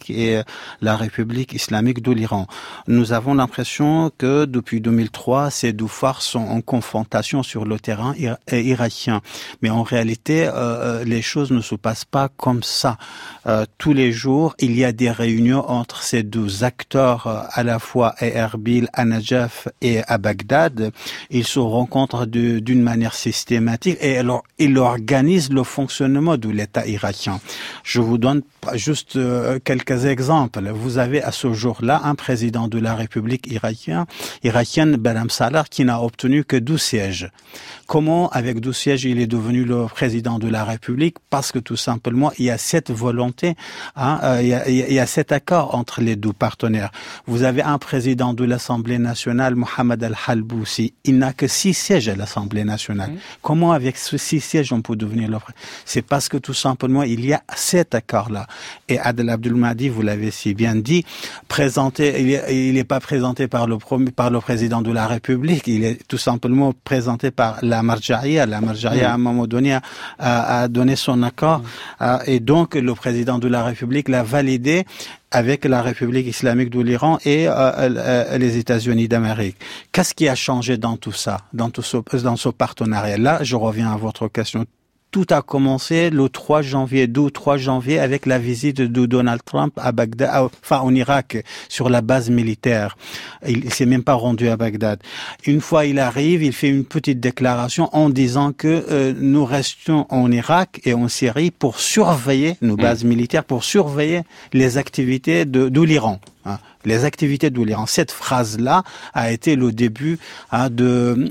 islamique et la République islamique de l'Iran. Nous avons l'impression que depuis 2003, ces deux forces sont en confrontation sur le terrain irakien. Mais en réalité, les choses ne se passent pas comme ça. Tous les jours, il y a des réunions entre ces deux acteurs, à la fois à Erbil, à Najaf et à Bagdad. Ils se rencontrent d'une manière systématique et alors ils organisent le fonctionnement de l'État irakien. Je vous donne juste quelques exemples. Vous avez à ce jour-là un président de la République irakienne, Barham Salah, qui n'a obtenu que 12 sièges. Comment, avec 12 sièges, il est devenu le président de la République? Parce que tout simplement, il y a cette volonté, il y a cet accord entre les deux partenaires. Vous avez un président de l'Assemblée nationale, Mohamed Al-Halboussi. Il n'a que 6 sièges à l'Assemblée nationale. Comment, avec ces 6 sièges, on peut devenir le président? C'est parce que tout simplement, il y a cet accord-là. Et Adel Abdul Mahdi, vous l'avez si bien dit, il n'est pas présenté par le président de la République, il est tout simplement présenté par la Marja'iyya. La Marja'iyya, à un moment donné, a donné son accord, et donc le président de la République l'a validé avec la République islamique de l'Iran et les États-Unis d'Amérique. Qu'est-ce qui a changé dans tout ça, dans ce partenariat? Là, je reviens à votre question. Tout a commencé le 3 janvier avec la visite de Donald Trump à Bagdad, en Irak, sur la base militaire. Il s'est même pas rendu à Bagdad. Une fois il arrive, il fait une petite déclaration en disant que nous restons en Irak et en Syrie pour surveiller nos bases militaires, pour surveiller les activités de l'Iran. Les activités de l'Iran. Cette phrase-là a été le début de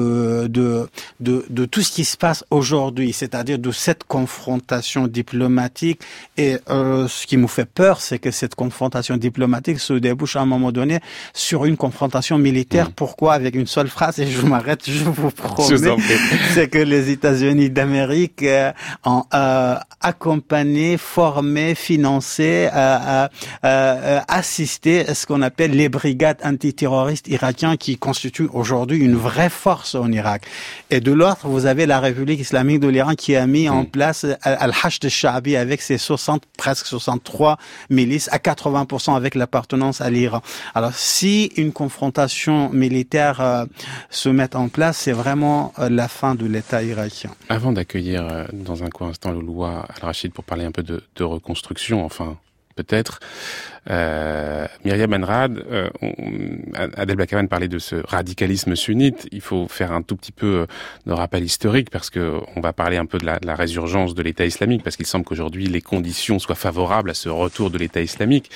tout ce qui se passe aujourd'hui, c'est-à-dire de cette confrontation diplomatique. Et ce qui me fait peur, c'est que cette confrontation diplomatique se débouche à un moment donné sur une confrontation militaire. Pourquoi? Avec une seule phrase, et je m'arrête, je vous promets, c'est que les États-Unis d'Amérique ont accompagné, formé, financé, assisté à ce qu'on appelle les brigades antiterroristes irakiennes qui constituent aujourd'hui une vraie force en Irak. Et de l'autre, vous avez la République islamique de l'Iran qui a mis en place Al-Hashd al-Sha'bi avec ses presque 63 milices à 80% avec l'appartenance à l'Iran. Alors, si une confrontation militaire se met en place, c'est vraiment la fin de l'État irakien. Avant d'accueillir dans un court instant Louloua Al-Rachid pour parler un peu de reconstruction, enfin, peut-être. Myriam Menrad, Adel Bakawan parlait de ce radicalisme sunnite. Il faut faire un tout petit peu de rappel historique parce que on va parler un peu de la résurgence de l'État islamique parce qu'il semble qu'aujourd'hui les conditions soient favorables à ce retour de l'État islamique.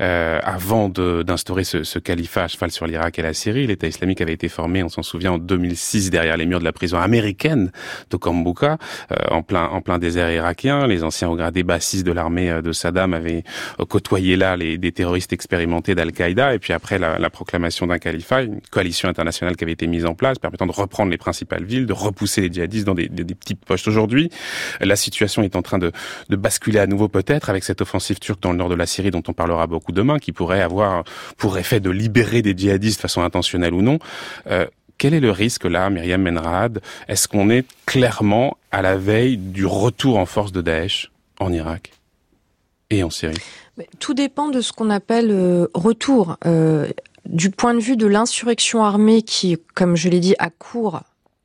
Avant d'instaurer ce califat à cheval sur l'Irak et la Syrie, l'État islamique avait été formé, on s'en souvient, en 2006 derrière les murs de la prison américaine de Tombouka, en plein désert irakien. Les anciens hauts gradés bassistes de l'armée de Saddam avaient côtoyé là des terroristes expérimentés d'Al-Qaïda, et puis après la proclamation d'un califat, une coalition internationale qui avait été mise en place permettant de reprendre les principales villes, de repousser les djihadistes dans des petites poches. Aujourd'hui, la situation est en train de basculer à nouveau peut-être avec cette offensive turque dans le nord de la Syrie dont on parlera beaucoup demain, qui pourrait avoir pour effet de libérer des djihadistes de façon intentionnelle ou non. Quel est le risque là, Myriam Menrad? Est-ce qu'on est clairement à la veille du retour en force de Daesh en Irak et en Syrie? Tout dépend de ce qu'on appelle retour. Du point de vue de l'insurrection armée qui, comme je l'ai dit, a cours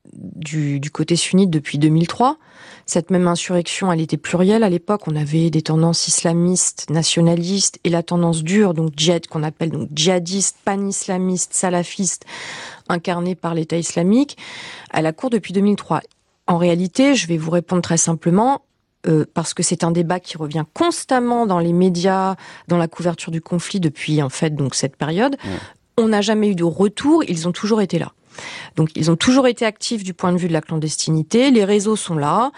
du côté sunnite depuis 2003. Cette même insurrection, elle était plurielle à l'époque. On avait des tendances islamistes, nationalistes et la tendance dure, donc djihad, qu'on appelle donc djihadiste, pan-islamiste, salafiste, incarnée par l'État islamique. Elle a cours depuis 2003. En réalité, je vais vous répondre très simplement. Parce que c'est un débat qui revient constamment dans les médias, dans la couverture du conflit depuis en fait donc cette période. On n'a jamais eu de retour, ils ont toujours été là. Donc ils ont toujours été actifs du point de vue de la clandestinité, les réseaux sont là.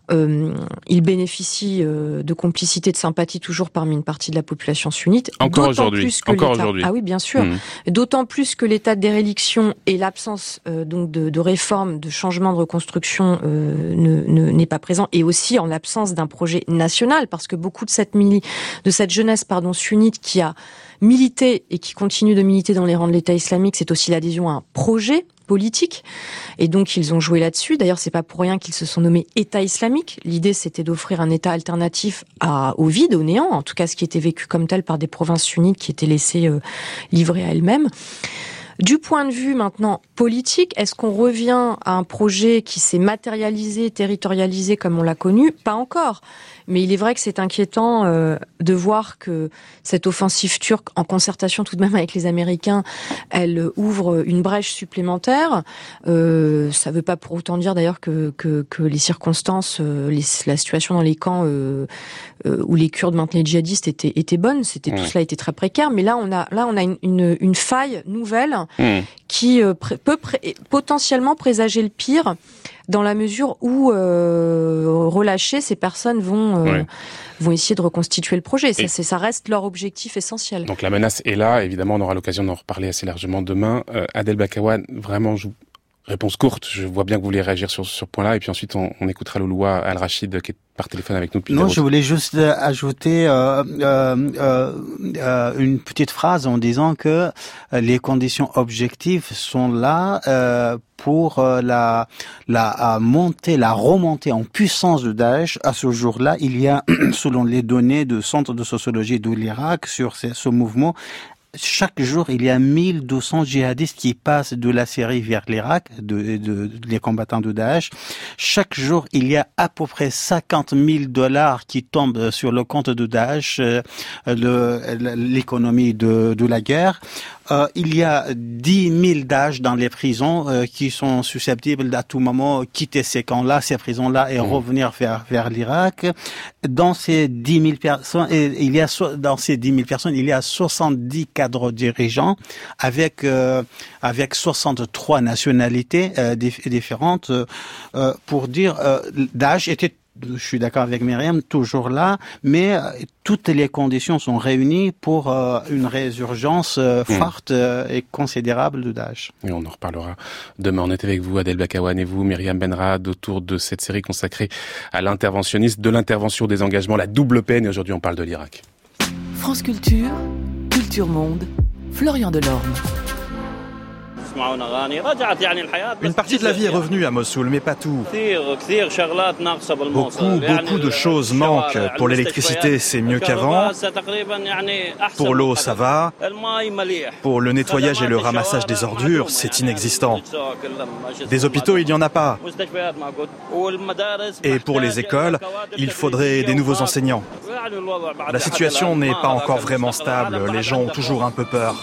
Ils bénéficient de complicité, de sympathie toujours parmi une partie de la population sunnite. Encore aujourd'hui. Ah oui, bien sûr. D'autant plus que l'état de déréliction et l'absence donc de réforme, de changement, de reconstruction n'est pas présent, et aussi en absence d'un projet national, parce que beaucoup de cette jeunesse sunnite qui a milité et qui continue de militer dans les rangs de l'État islamique, c'est aussi l'adhésion à un projet politique. Et donc, ils ont joué là-dessus. D'ailleurs, c'est pas pour rien qu'ils se sont nommés État islamique. L'idée, c'était d'offrir un État alternatif au vide, au néant. En tout cas, ce qui était vécu comme tel par des provinces sunnites qui étaient laissées livrées à elles-mêmes. Du point de vue maintenant politique, est-ce qu'on revient à un projet qui s'est matérialisé, territorialisé comme on l'a connu ? Pas encore. Mais il est vrai que c'est inquiétant de voir que cette offensive turque, en concertation tout de même avec les Américains, elle ouvre une brèche supplémentaire. Ça ne veut pas pour autant dire d'ailleurs que les circonstances, la situation dans les camps où les Kurdes maintenaient les djihadistes était bonne. Tout cela était très précaire. Mais là, on a une faille nouvelle qui peut potentiellement présager le pire, dans la mesure où relâcher, ces personnes vont essayer de reconstituer le projet. Ça reste leur objectif essentiel. Donc la menace est là, évidemment, on aura l'occasion d'en reparler assez largement demain. Adel Bakawan, vraiment, réponse courte, je vois bien que vous voulez réagir sur ce point-là, et puis ensuite on écoutera Louloua Al-Rachid qui est par téléphone avec nous depuis Non, je voulais juste ajouter une petite phrase en disant que les conditions objectives sont là pour la remontée en puissance de Daesh. À ce jour-là, il y a, selon les données du Centre de sociologie de l'Irak sur ce mouvement, chaque jour, il y a 1200 djihadistes qui passent de la Syrie vers l'Irak, les combattants de Daesh. Chaque jour, il y a à peu près $50,000 qui tombent sur le compte de Daesh, l'économie de la guerre. Il y a 10 000 Daesh dans les prisons qui sont susceptibles à tout moment quitter ces camps-là, ces prisons-là, et revenir vers l'Irak. Dans ces 10 000 personnes, il y a 70 cadres dirigeants avec 63 nationalités différentes. Pour dire, Daesh était, je suis d'accord avec Myriam, toujours là, mais toutes les conditions sont réunies pour une résurgence forte et considérable de Daesh. Et on en reparlera demain. On est avec vous, Adel Bakawan, et vous, Myriam Benrad, autour de cette série consacrée à l'interventionnisme, de l'intervention, des engagements, la double peine, et aujourd'hui on parle de l'Irak. France Culture, Culture Monde, Florian Delorme. Une partie de la vie est revenue à Mossoul, mais pas tout. Beaucoup de choses manquent. Pour l'électricité, c'est mieux qu'avant. Pour l'eau, ça va. Pour le nettoyage et le ramassage des ordures, c'est inexistant. Des hôpitaux, il n'y en a pas. Et pour les écoles, il faudrait des nouveaux enseignants. La situation n'est pas encore vraiment stable. Les gens ont toujours un peu peur.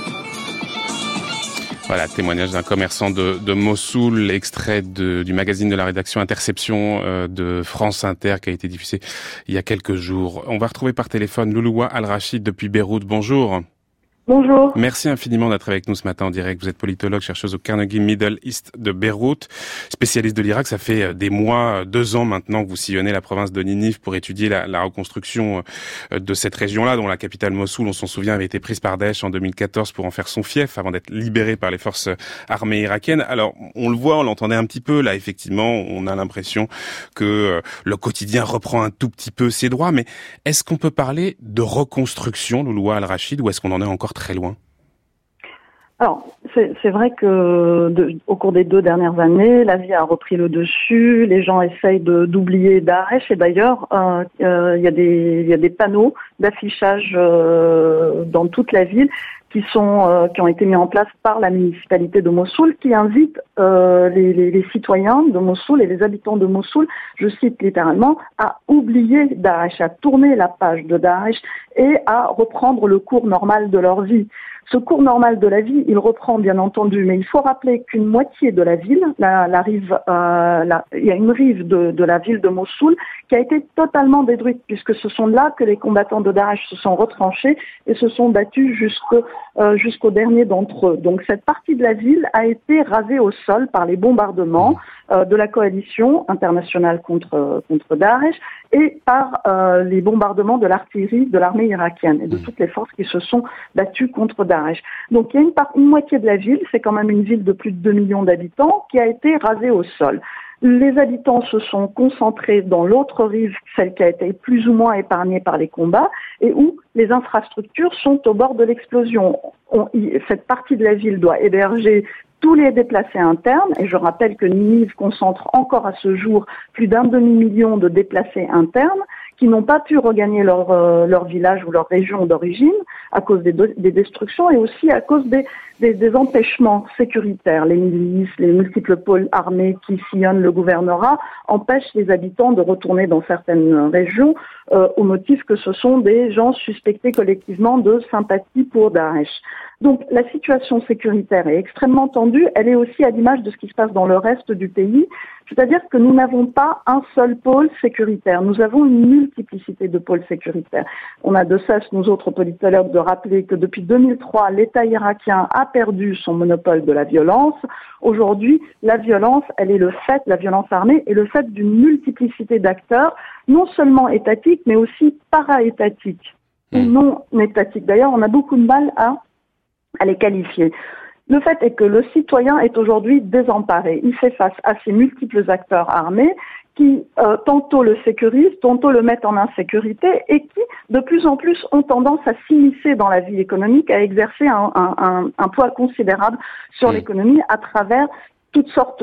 Voilà, témoignage d'un commerçant de Mossoul, extrait du magazine de la rédaction Interception de France Inter qui a été diffusé il y a quelques jours. On va retrouver par téléphone Louloua Al-Rachid depuis Beyrouth. Bonjour. Bonjour. Merci infiniment d'être avec nous ce matin en direct. Vous êtes politologue, chercheuse au Carnegie Middle East de Beyrouth, spécialiste de l'Irak. Ça fait des mois, 2 ans maintenant que vous sillonnez la province de Ninive pour étudier la reconstruction de cette région-là, dont la capitale Mossoul, on s'en souvient, avait été prise par Daesh en 2014 pour en faire son fief avant d'être libérée par les forces armées irakiennes. Alors, on le voit, on l'entendait un petit peu. Là, effectivement, on a l'impression que le quotidien reprend un tout petit peu ses droits. Mais est-ce qu'on peut parler de reconstruction, Louloua Al-Rachid, ou est-ce qu'on en est encore très loin? Alors, c'est vrai que au cours des 2 dernières années, la vie a repris le dessus. Les gens essayent d'oublier Daesh. Et d'ailleurs, il y a des panneaux d'affichage dans toute la ville qui ont été mis en place par la municipalité de Mossoul, qui invitent les citoyens de Mossoul et les habitants de Mossoul, je cite littéralement, à oublier Daesh, à tourner la page de Daesh et à reprendre le cours normal de leur vie. Ce cours normal de la vie, il reprend bien entendu, mais il faut rappeler qu'une moitié de la ville, il y a une rive de la ville de Mossoul qui a été totalement détruite, puisque ce sont là que les combattants de Daesh se sont retranchés et se sont battus jusqu'au dernier d'entre eux. Donc cette partie de la ville a été rasée au sol par les bombardements de la coalition internationale contre Daesh et par les bombardements de l'artillerie de l'armée irakienne et de toutes les forces qui se sont battues contre Daesh. Donc il y a une moitié de la ville, c'est quand même une ville de plus de 2 millions d'habitants, qui a été rasée au sol. Les habitants se sont concentrés dans l'autre rive, celle qui a été plus ou moins épargnée par les combats, et où les infrastructures sont au bord de l'explosion. Cette partie de la ville doit héberger tous les déplacés internes, et je rappelle que Ninive concentre encore à ce jour plus d'un demi-million de déplacés internes, qui n'ont pas pu regagner leur village ou leur région d'origine à cause des destructions et aussi à cause des empêchements sécuritaires. Les milices, les multiples pôles armés qui sillonnent le gouvernorat empêchent les habitants de retourner dans certaines régions au motif que ce sont des gens suspectés collectivement de sympathie pour Daesh. Donc la situation sécuritaire est extrêmement tendue, elle est aussi à l'image de ce qui se passe dans le reste du pays, c'est-à-dire que nous n'avons pas un seul pôle sécuritaire, nous avons une multiplicité de pôles sécuritaires. On a de cesse, nous autres politologues, de rappeler que depuis 2003, l'État irakien a perdu son monopole de la violence. Aujourd'hui, la violence, la violence armée est le fait d'une multiplicité d'acteurs, non seulement étatiques, mais aussi para-étatiques ou non étatiques. D'ailleurs, on a beaucoup de mal à les qualifier. Le fait est que le citoyen est aujourd'hui désemparé. Il fait face à ces multiples acteurs armés qui tantôt le sécurisent, tantôt le mettent en insécurité et qui, de plus en plus, ont tendance à s'immiscer dans la vie économique, à exercer un poids considérable sur l'économie à travers toutes sortes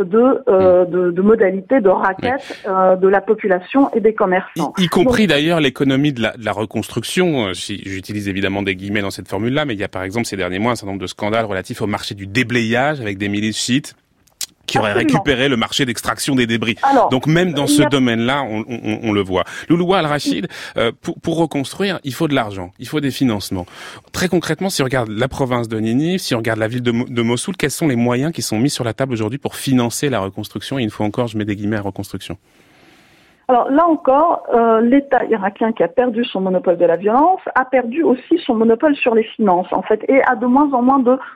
de modalités de raquettes de la population et des commerçants. Y compris d'ailleurs l'économie de la reconstruction. J'utilise évidemment des guillemets dans cette formule-là, mais il y a par exemple ces derniers mois un certain nombre de scandales relatifs au marché du déblayage avec des milices chiites qui aurait récupéré le marché d'extraction des débris. Alors, donc même dans ce domaine-là, on le voit. Louloua Al-Rachid, pour reconstruire, il faut de l'argent, il faut des financements. Très concrètement, si on regarde la province de Ninive, si on regarde la ville de Mossoul, quels sont les moyens qui sont mis sur la table aujourd'hui pour financer la reconstruction? Et une fois encore, je mets des guillemets à reconstruction. Alors là encore, l'État irakien qui a perdu son monopole de la violence a perdu aussi son monopole sur les finances en fait et a de moins en moins de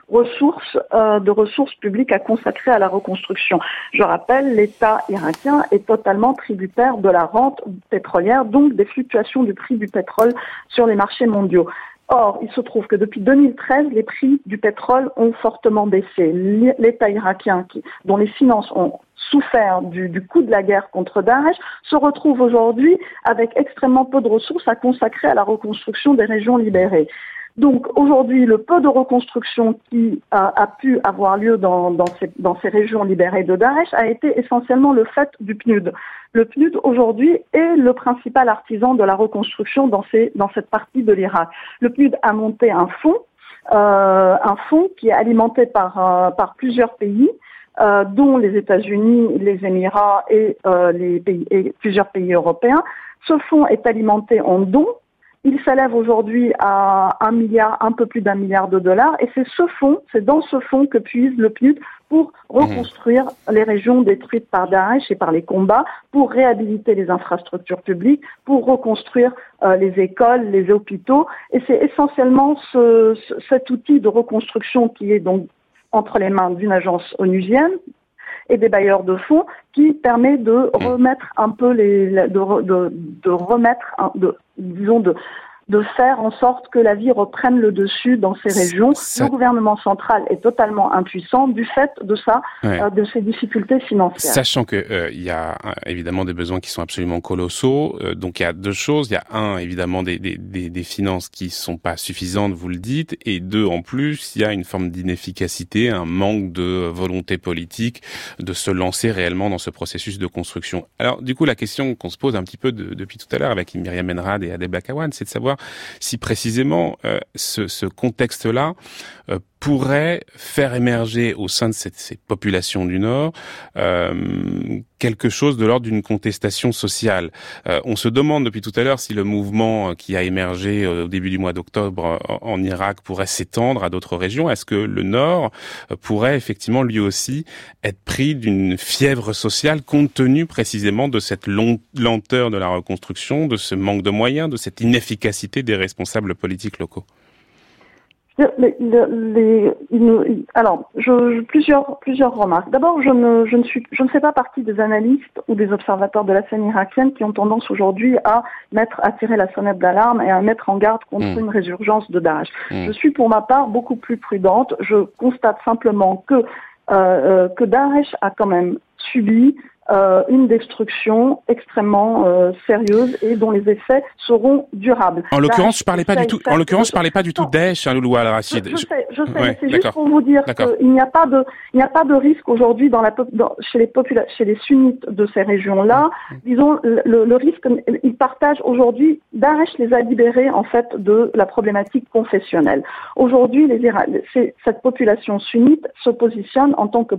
ressources publiques à consacrer à la reconstruction. Je rappelle, l'État irakien est totalement tributaire de la rente pétrolière, donc des fluctuations du prix du pétrole sur les marchés mondiaux. Or, il se trouve que depuis 2013, les prix du pétrole ont fortement baissé. L'État irakien, dont les finances ont souffert du coût de la guerre contre Daesh, se retrouve aujourd'hui avec extrêmement peu de ressources à consacrer à la reconstruction des régions libérées. Donc aujourd'hui, le peu de reconstruction qui a pu avoir lieu dans ces régions libérées de Daesh a été essentiellement le fait du PNUD. Le PNUD aujourd'hui est le principal artisan de la reconstruction dans cette partie de l'Irak. Le PNUD a monté un fonds qui est alimenté par plusieurs pays, dont les États-Unis, les Émirats et plusieurs pays européens. Ce fonds est alimenté en dons. Il s'élève aujourd'hui à un peu plus d'1 milliard de dollars, et c'est dans ce fonds que puise le PNUD pour reconstruire les régions détruites par Daesh et par les combats, pour réhabiliter les infrastructures publiques, pour reconstruire les écoles, les hôpitaux, et c'est essentiellement cet outil de reconstruction qui est donc entre les mains d'une agence onusienne et des bailleurs de fonds qui permet de remettre un peu de faire en sorte que la vie reprenne le dessus dans ces régions. Le gouvernement central est totalement impuissant du fait de de ces difficultés financières. Sachant que il y a évidemment des besoins qui sont absolument colossaux. Donc il y a deux choses. Il y a évidemment des finances qui sont pas suffisantes, vous le dites, et deux, en plus, il y a une forme d'inefficacité, un manque de volonté politique de se lancer réellement dans ce processus de construction. Alors du coup, la question qu'on se pose un petit peu depuis tout à l'heure avec Myriam Menrad et Adel Bakawan, c'est de savoir si précisément ce contexte-là pourrait faire émerger au sein de ces populations du Nord quelque chose de l'ordre d'une contestation sociale. On se demande depuis tout à l'heure si le mouvement qui a émergé au début du mois d'octobre en Irak pourrait s'étendre à d'autres régions. Est-ce que le Nord pourrait effectivement lui aussi être pris d'une fièvre sociale compte tenu précisément de cette lenteur de la reconstruction, de ce manque de moyens, de cette inefficacité des responsables politiques locaux? Plusieurs remarques. D'abord, je ne fais pas partie des analystes ou des observateurs de la scène irakienne qui ont tendance aujourd'hui à tirer la sonnette d'alarme et à mettre en garde contre une résurgence de Daesh. Je suis pour ma part beaucoup plus prudente. Je constate simplement que Daesh a quand même subi une destruction extrêmement sérieuse et dont les effets seront durables. En l'occurrence, je parlais pas du tout. En l'occurrence, je parlais pas du tout de Daesh, Louloua Al-Rachid. Je sais. Ouais, c'est juste pour vous dire qu'il n'y a pas de risque aujourd'hui chez les sunnites de ces régions-là. Disons, le risque, ils partagent aujourd'hui. Daesh les a libérés en fait de la problématique confessionnelle. Aujourd'hui, cette population sunnite se positionne en tant que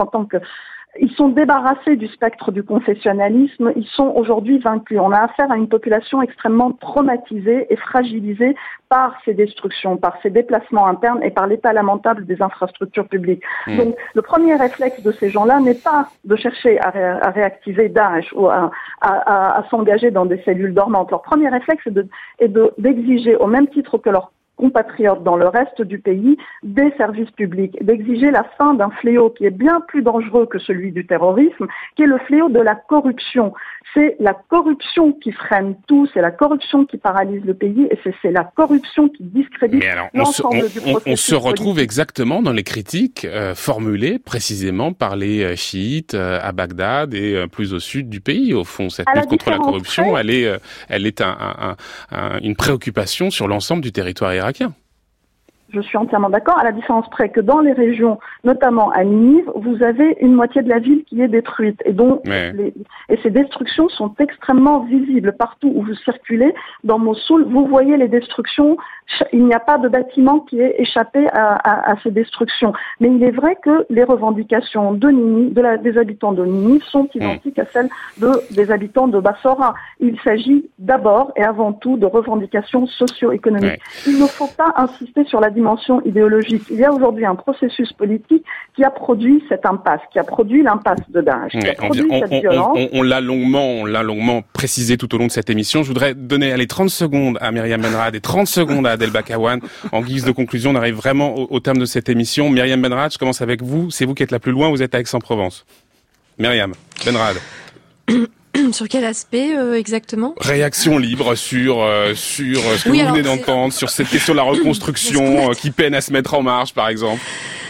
ils sont débarrassés du spectre du confessionnalisme, ils sont aujourd'hui vaincus. On a affaire à une population extrêmement traumatisée et fragilisée par ces destructions, par ces déplacements internes et par l'état lamentable des infrastructures publiques. Donc, le premier réflexe de ces gens-là n'est pas de chercher à réactiver Daesh ou à s'engager dans des cellules dormantes. Leur premier réflexe est d'exiger, au même titre que leurs compatriotes dans le reste du pays, des services publics, d'exiger la fin d'un fléau qui est bien plus dangereux que celui du terrorisme, qui est le fléau de la corruption. C'est la corruption qui freine tout, c'est la corruption qui paralyse le pays et c'est la corruption qui discrédite l'ensemble du processus. On se retrouve exactement dans les critiques formulées précisément par les chiites à Bagdad et plus au sud du pays. Au fond, cette lutte contre la corruption, elle est une préoccupation sur l'ensemble du territoire irakien. Je suis entièrement d'accord, à la différence près que dans les régions, notamment à Ninive, vous avez une moitié de la ville qui est détruite. Et donc, et ces destructions sont extrêmement visibles. Partout où vous circulez, dans Mossoul, vous voyez les destructions. Il n'y a pas de bâtiment qui ait échappé à ces destructions. Mais il est vrai que les revendications de Ninive, des habitants de Ninive sont identiques à celles des habitants de Bassora. Il s'agit d'abord et avant tout de revendications socio-économiques. Il ne faut pas insister sur la dimension idéologique. Il y a aujourd'hui un processus politique qui a produit cette impasse, qui a produit l'impasse de Daesh, qui a produit cette violence. On l'a longuement précisé tout au long de cette émission. Je voudrais donner 30 secondes à Myriam Benrad et 30 secondes à Adel Bakawan. En guise de conclusion, on arrive vraiment au terme de cette émission. Myriam Benrad, je commence avec vous. C'est vous qui êtes la plus loin, vous êtes à Aix-en-Provence. Myriam Benrad. Sur quel aspect exactement ? Réaction libre sur ce que vous venez d'entendre, sur cette question de la reconstruction qui peine à se mettre en marche, par exemple.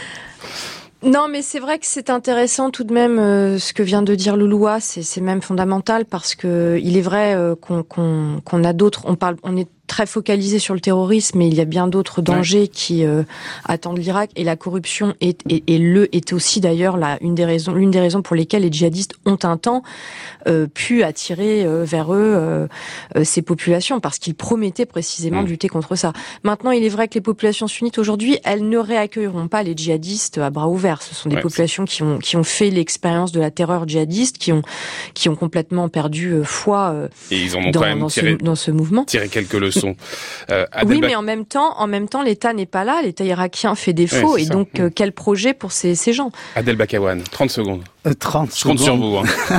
Non, mais c'est vrai que c'est intéressant tout de même ce que vient de dire Louloua, c'est même fondamental parce que il est vrai qu'on a d'autres. On est très focalisé sur le terrorisme, mais il y a bien d'autres dangers qui attendent l'Irak, et la corruption est aussi d'ailleurs l'une des raisons pour lesquelles les djihadistes ont un temps pu attirer vers eux ces populations, parce qu'ils promettaient précisément de lutter contre ça. Maintenant, il est vrai que les populations sunnites aujourd'hui, elles ne réaccueilleront pas les djihadistes à bras ouverts. Ce sont des populations qui ont fait l'expérience de la terreur djihadiste, qui ont complètement perdu foi et ils en ont quand même dans ce mouvement. Tiré quelques leçons. Oui, mais en même temps, l'État n'est pas là, l'État irakien fait défaut, et donc quel projet pour ces gens ? Adel Bakawan, 30 secondes. 30 Je compte sur vous.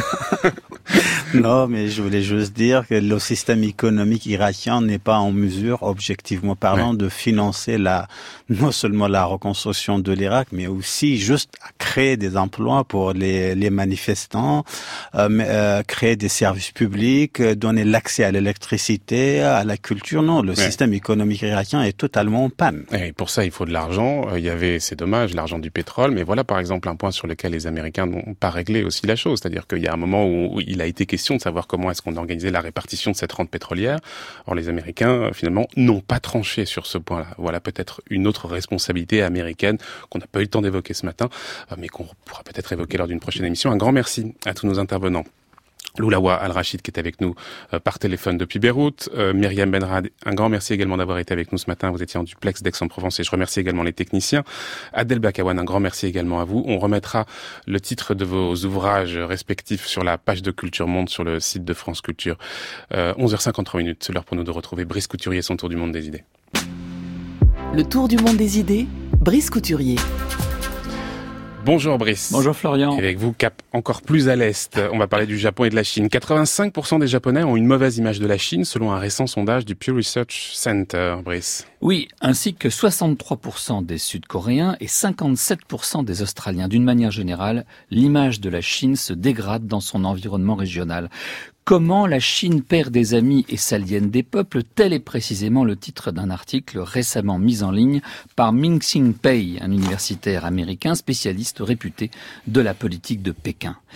Non, mais je voulais juste dire que le système économique irakien n'est pas en mesure, objectivement parlant, de financer non seulement la reconstruction de l'Irak, mais aussi juste créer des emplois pour les manifestants, créer des services publics, donner l'accès à l'électricité, à la culture. Non, le système économique irakien est totalement en panne. Et pour ça, il faut de l'argent. C'est dommage, l'argent du pétrole. Mais voilà, par exemple, un point sur lequel les Américains n'ont pas réglé aussi la chose. C'est-à-dire qu'il y a un moment où il a été question de savoir comment est-ce qu'on organisait la répartition de cette rente pétrolière. Or, les Américains, finalement, n'ont pas tranché sur ce point-là. Voilà peut-être une autre responsabilité américaine qu'on n'a pas eu le temps d'évoquer ce matin, mais qu'on pourra peut-être évoquer lors d'une prochaine émission. Un grand merci à tous nos intervenants. Louloua Al-Rachid qui est avec nous par téléphone depuis Beyrouth. Myriam Benrad, un grand merci également d'avoir été avec nous ce matin. Vous étiez en duplex d'Aix-en-Provence et je remercie également les techniciens. Adel Bakawan, un grand merci également à vous. On remettra le titre de vos ouvrages respectifs sur la page de Culture Monde sur le site de France Culture. 11h53, c'est l'heure pour nous de retrouver Brice Couturier, son tour du monde des idées. Le tour du monde des idées, Brice Couturier. Bonjour Brice. Bonjour Florian. Avec vous, cap encore plus à l'est. On va parler du Japon et de la Chine. 85% des Japonais ont une mauvaise image de la Chine, selon un récent sondage du Pew Research Center. Brice. Oui, ainsi que 63% des Sud-Coréens et 57% des Australiens. D'une manière générale, l'image de la Chine se dégrade dans son environnement régional. Comment la Chine perd des amis et s'aliène des peuples, tel est précisément le titre d'un article récemment mis en ligne par Ming-Hsin Pei, un universitaire américain spécialiste réputé de la politique de Pékin.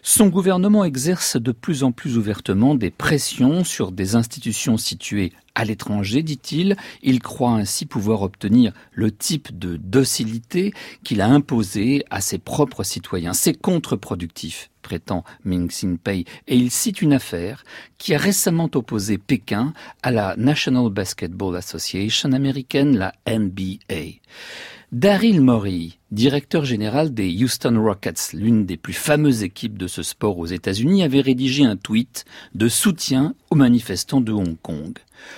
Son gouvernement exerce de plus en plus ouvertement des pressions sur des institutions situées à l'étranger, dit-il. Il croit ainsi pouvoir obtenir le type de docilité qu'il a imposé à ses propres citoyens. C'est contre-productif, prétend Min Ching-pei, et il cite une affaire qui a récemment opposé Pékin à la National Basketball Association américaine, la NBA. Daryl Morey, directeur général des Houston Rockets, l'une des plus fameuses équipes de ce sport aux États-Unis, avait rédigé un tweet de soutien aux manifestants de Hong Kong.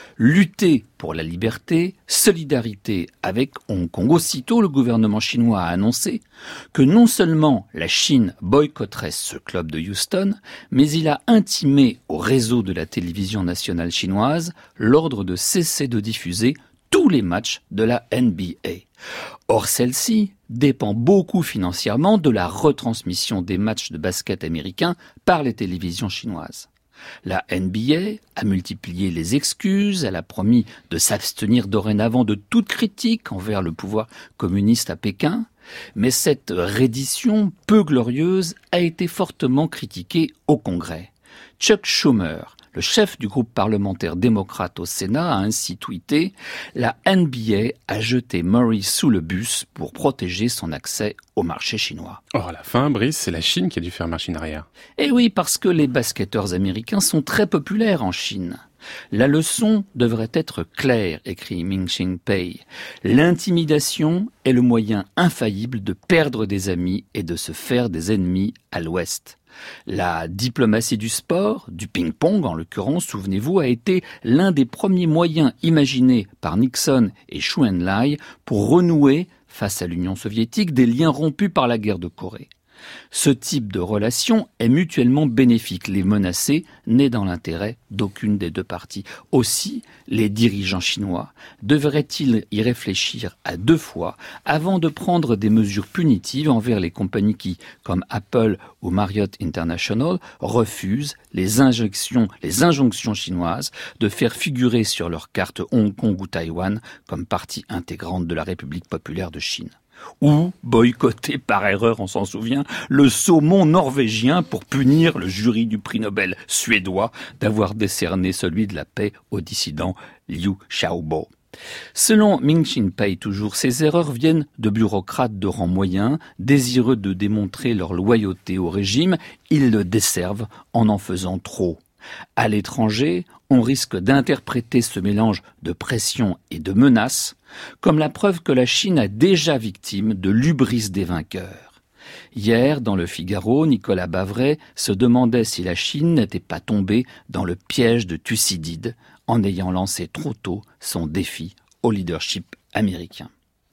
Lutter pour la liberté, solidarité avec Hong Kong. Aussitôt, le gouvernement chinois a annoncé que non seulement la Chine boycotterait ce club de Houston, mais il a intimé au réseau de la télévision nationale chinoise l'ordre de cesser de diffuser tous les matchs de la NBA. Or, celle-ci dépend beaucoup financièrement de la retransmission des matchs de basket américains par les télévisions chinoises. La NBA a multiplié les excuses, elle a promis de s'abstenir dorénavant de toute critique envers le pouvoir communiste à Pékin, mais cette reddition peu glorieuse a été fortement critiquée au Congrès. Chuck Schumer, le chef du groupe parlementaire démocrate au Sénat, a ainsi tweeté « La NBA a jeté Murray sous le bus pour protéger son accès au marché chinois. » Or, à la fin, Brice, c'est la Chine qui a dû faire machine arrière. Eh oui, parce que les basketteurs américains sont très populaires en Chine. La leçon devrait être claire, écrit Min Ching-pei. L'intimidation est le moyen infaillible de perdre des amis et de se faire des ennemis à l'Ouest. La diplomatie du sport, du ping-pong en l'occurrence, souvenez-vous, a été l'un des premiers moyens imaginés par Nixon et Chou En-lai pour renouer, face à l'Union soviétique, des liens rompus par la guerre de Corée. Ce type de relation est mutuellement bénéfique. Les menacés n'est dans l'intérêt d'aucune des deux parties. Aussi, les dirigeants chinois devraient-ils y réfléchir à deux fois avant de prendre des mesures punitives envers les compagnies qui, comme Apple ou Marriott International, refusent les injonctions chinoises de faire figurer sur leur carte Hong Kong ou Taïwan comme partie intégrante de la République populaire de Chine. Ou boycotter par erreur, on s'en souvient, le saumon norvégien pour punir le jury du prix Nobel suédois d'avoir décerné celui de la paix au dissident Liu Xiaobo. Selon Min Ching-pei, toujours, ces erreurs viennent de bureaucrates de rang moyen, désireux de démontrer leur loyauté au régime. Ils le desservent en faisant trop. À l'étranger, on risque d'interpréter ce mélange de pression et de menace comme la preuve que la Chine est déjà victime de l'hubris des vainqueurs. Hier, dans le Figaro, Nicolas Bavray se demandait si la Chine n'était pas tombée dans le piège de Thucydide en ayant lancé trop tôt son défi au leadership américain.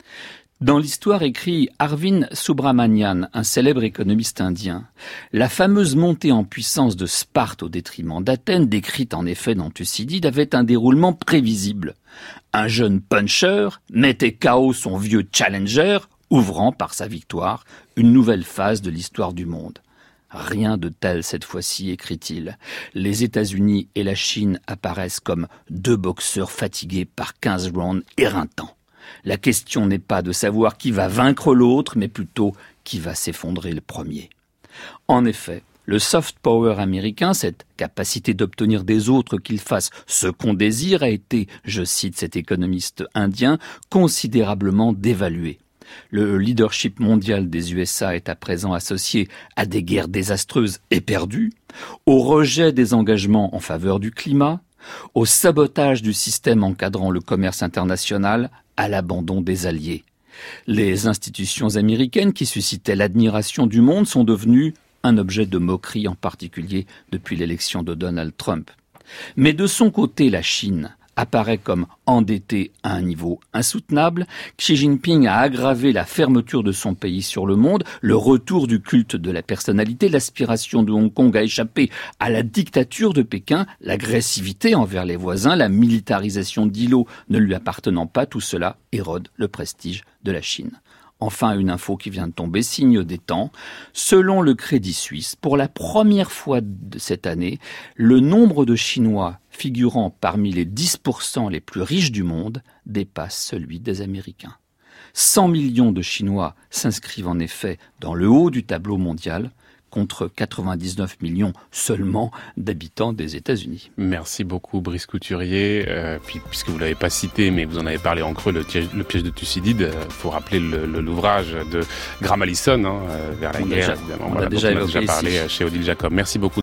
Dans l'histoire, écrit Arvind Subramanian, un célèbre économiste indien, la fameuse montée en puissance de Sparte au détriment d'Athènes, décrite en effet dans Thucydide, avait un déroulement prévisible. Un jeune puncher mettait KO son vieux challenger, ouvrant par sa victoire une nouvelle phase de l'histoire du monde. Rien de tel cette fois-ci, écrit-il. Les États-Unis et la Chine apparaissent comme deux boxeurs fatigués par 15 rounds éreintants. La question n'est pas de savoir qui va vaincre l'autre, mais plutôt qui va s'effondrer le premier. En effet, le soft power américain, cette capacité d'obtenir des autres qu'ils fassent ce qu'on désire, a été, je cite cet économiste indien, considérablement dévalué. Le leadership mondial des USA est à présent associé à des guerres désastreuses et perdues, au rejet des engagements en faveur du climat, au sabotage du système encadrant le commerce international, à l'abandon des alliés. Les institutions américaines qui suscitaient l'admiration du monde sont devenues un objet de moquerie, en particulier depuis l'élection de Donald Trump. Mais de son côté, la Chine apparaît comme endettée à un niveau insoutenable. Xi Jinping a aggravé la fermeture de son pays sur le monde, le retour du culte de la personnalité, l'aspiration de Hong Kong à échapper à la dictature de Pékin, l'agressivité envers les voisins, la militarisation d'îlots ne lui appartenant pas, tout cela érode le prestige de la Chine. Enfin, une info qui vient de tomber, signe des temps. Selon le Crédit Suisse, pour la première fois de cette année, le nombre de Chinois figurant parmi les 10% les plus riches du monde dépasse celui des Américains. 100 millions de Chinois s'inscrivent en effet dans le haut du tableau mondial, contre 99 millions seulement d'habitants des États-Unis. Merci beaucoup Brice Couturier. Puis puisque vous l'avez pas cité, mais vous en avez parlé en creux, le piège de Thucydide. Faut rappeler l'ouvrage de Graham Allison, vers la guerre. Évidemment. On a déjà parlé ici. Chez Odile Jacob. Merci beaucoup.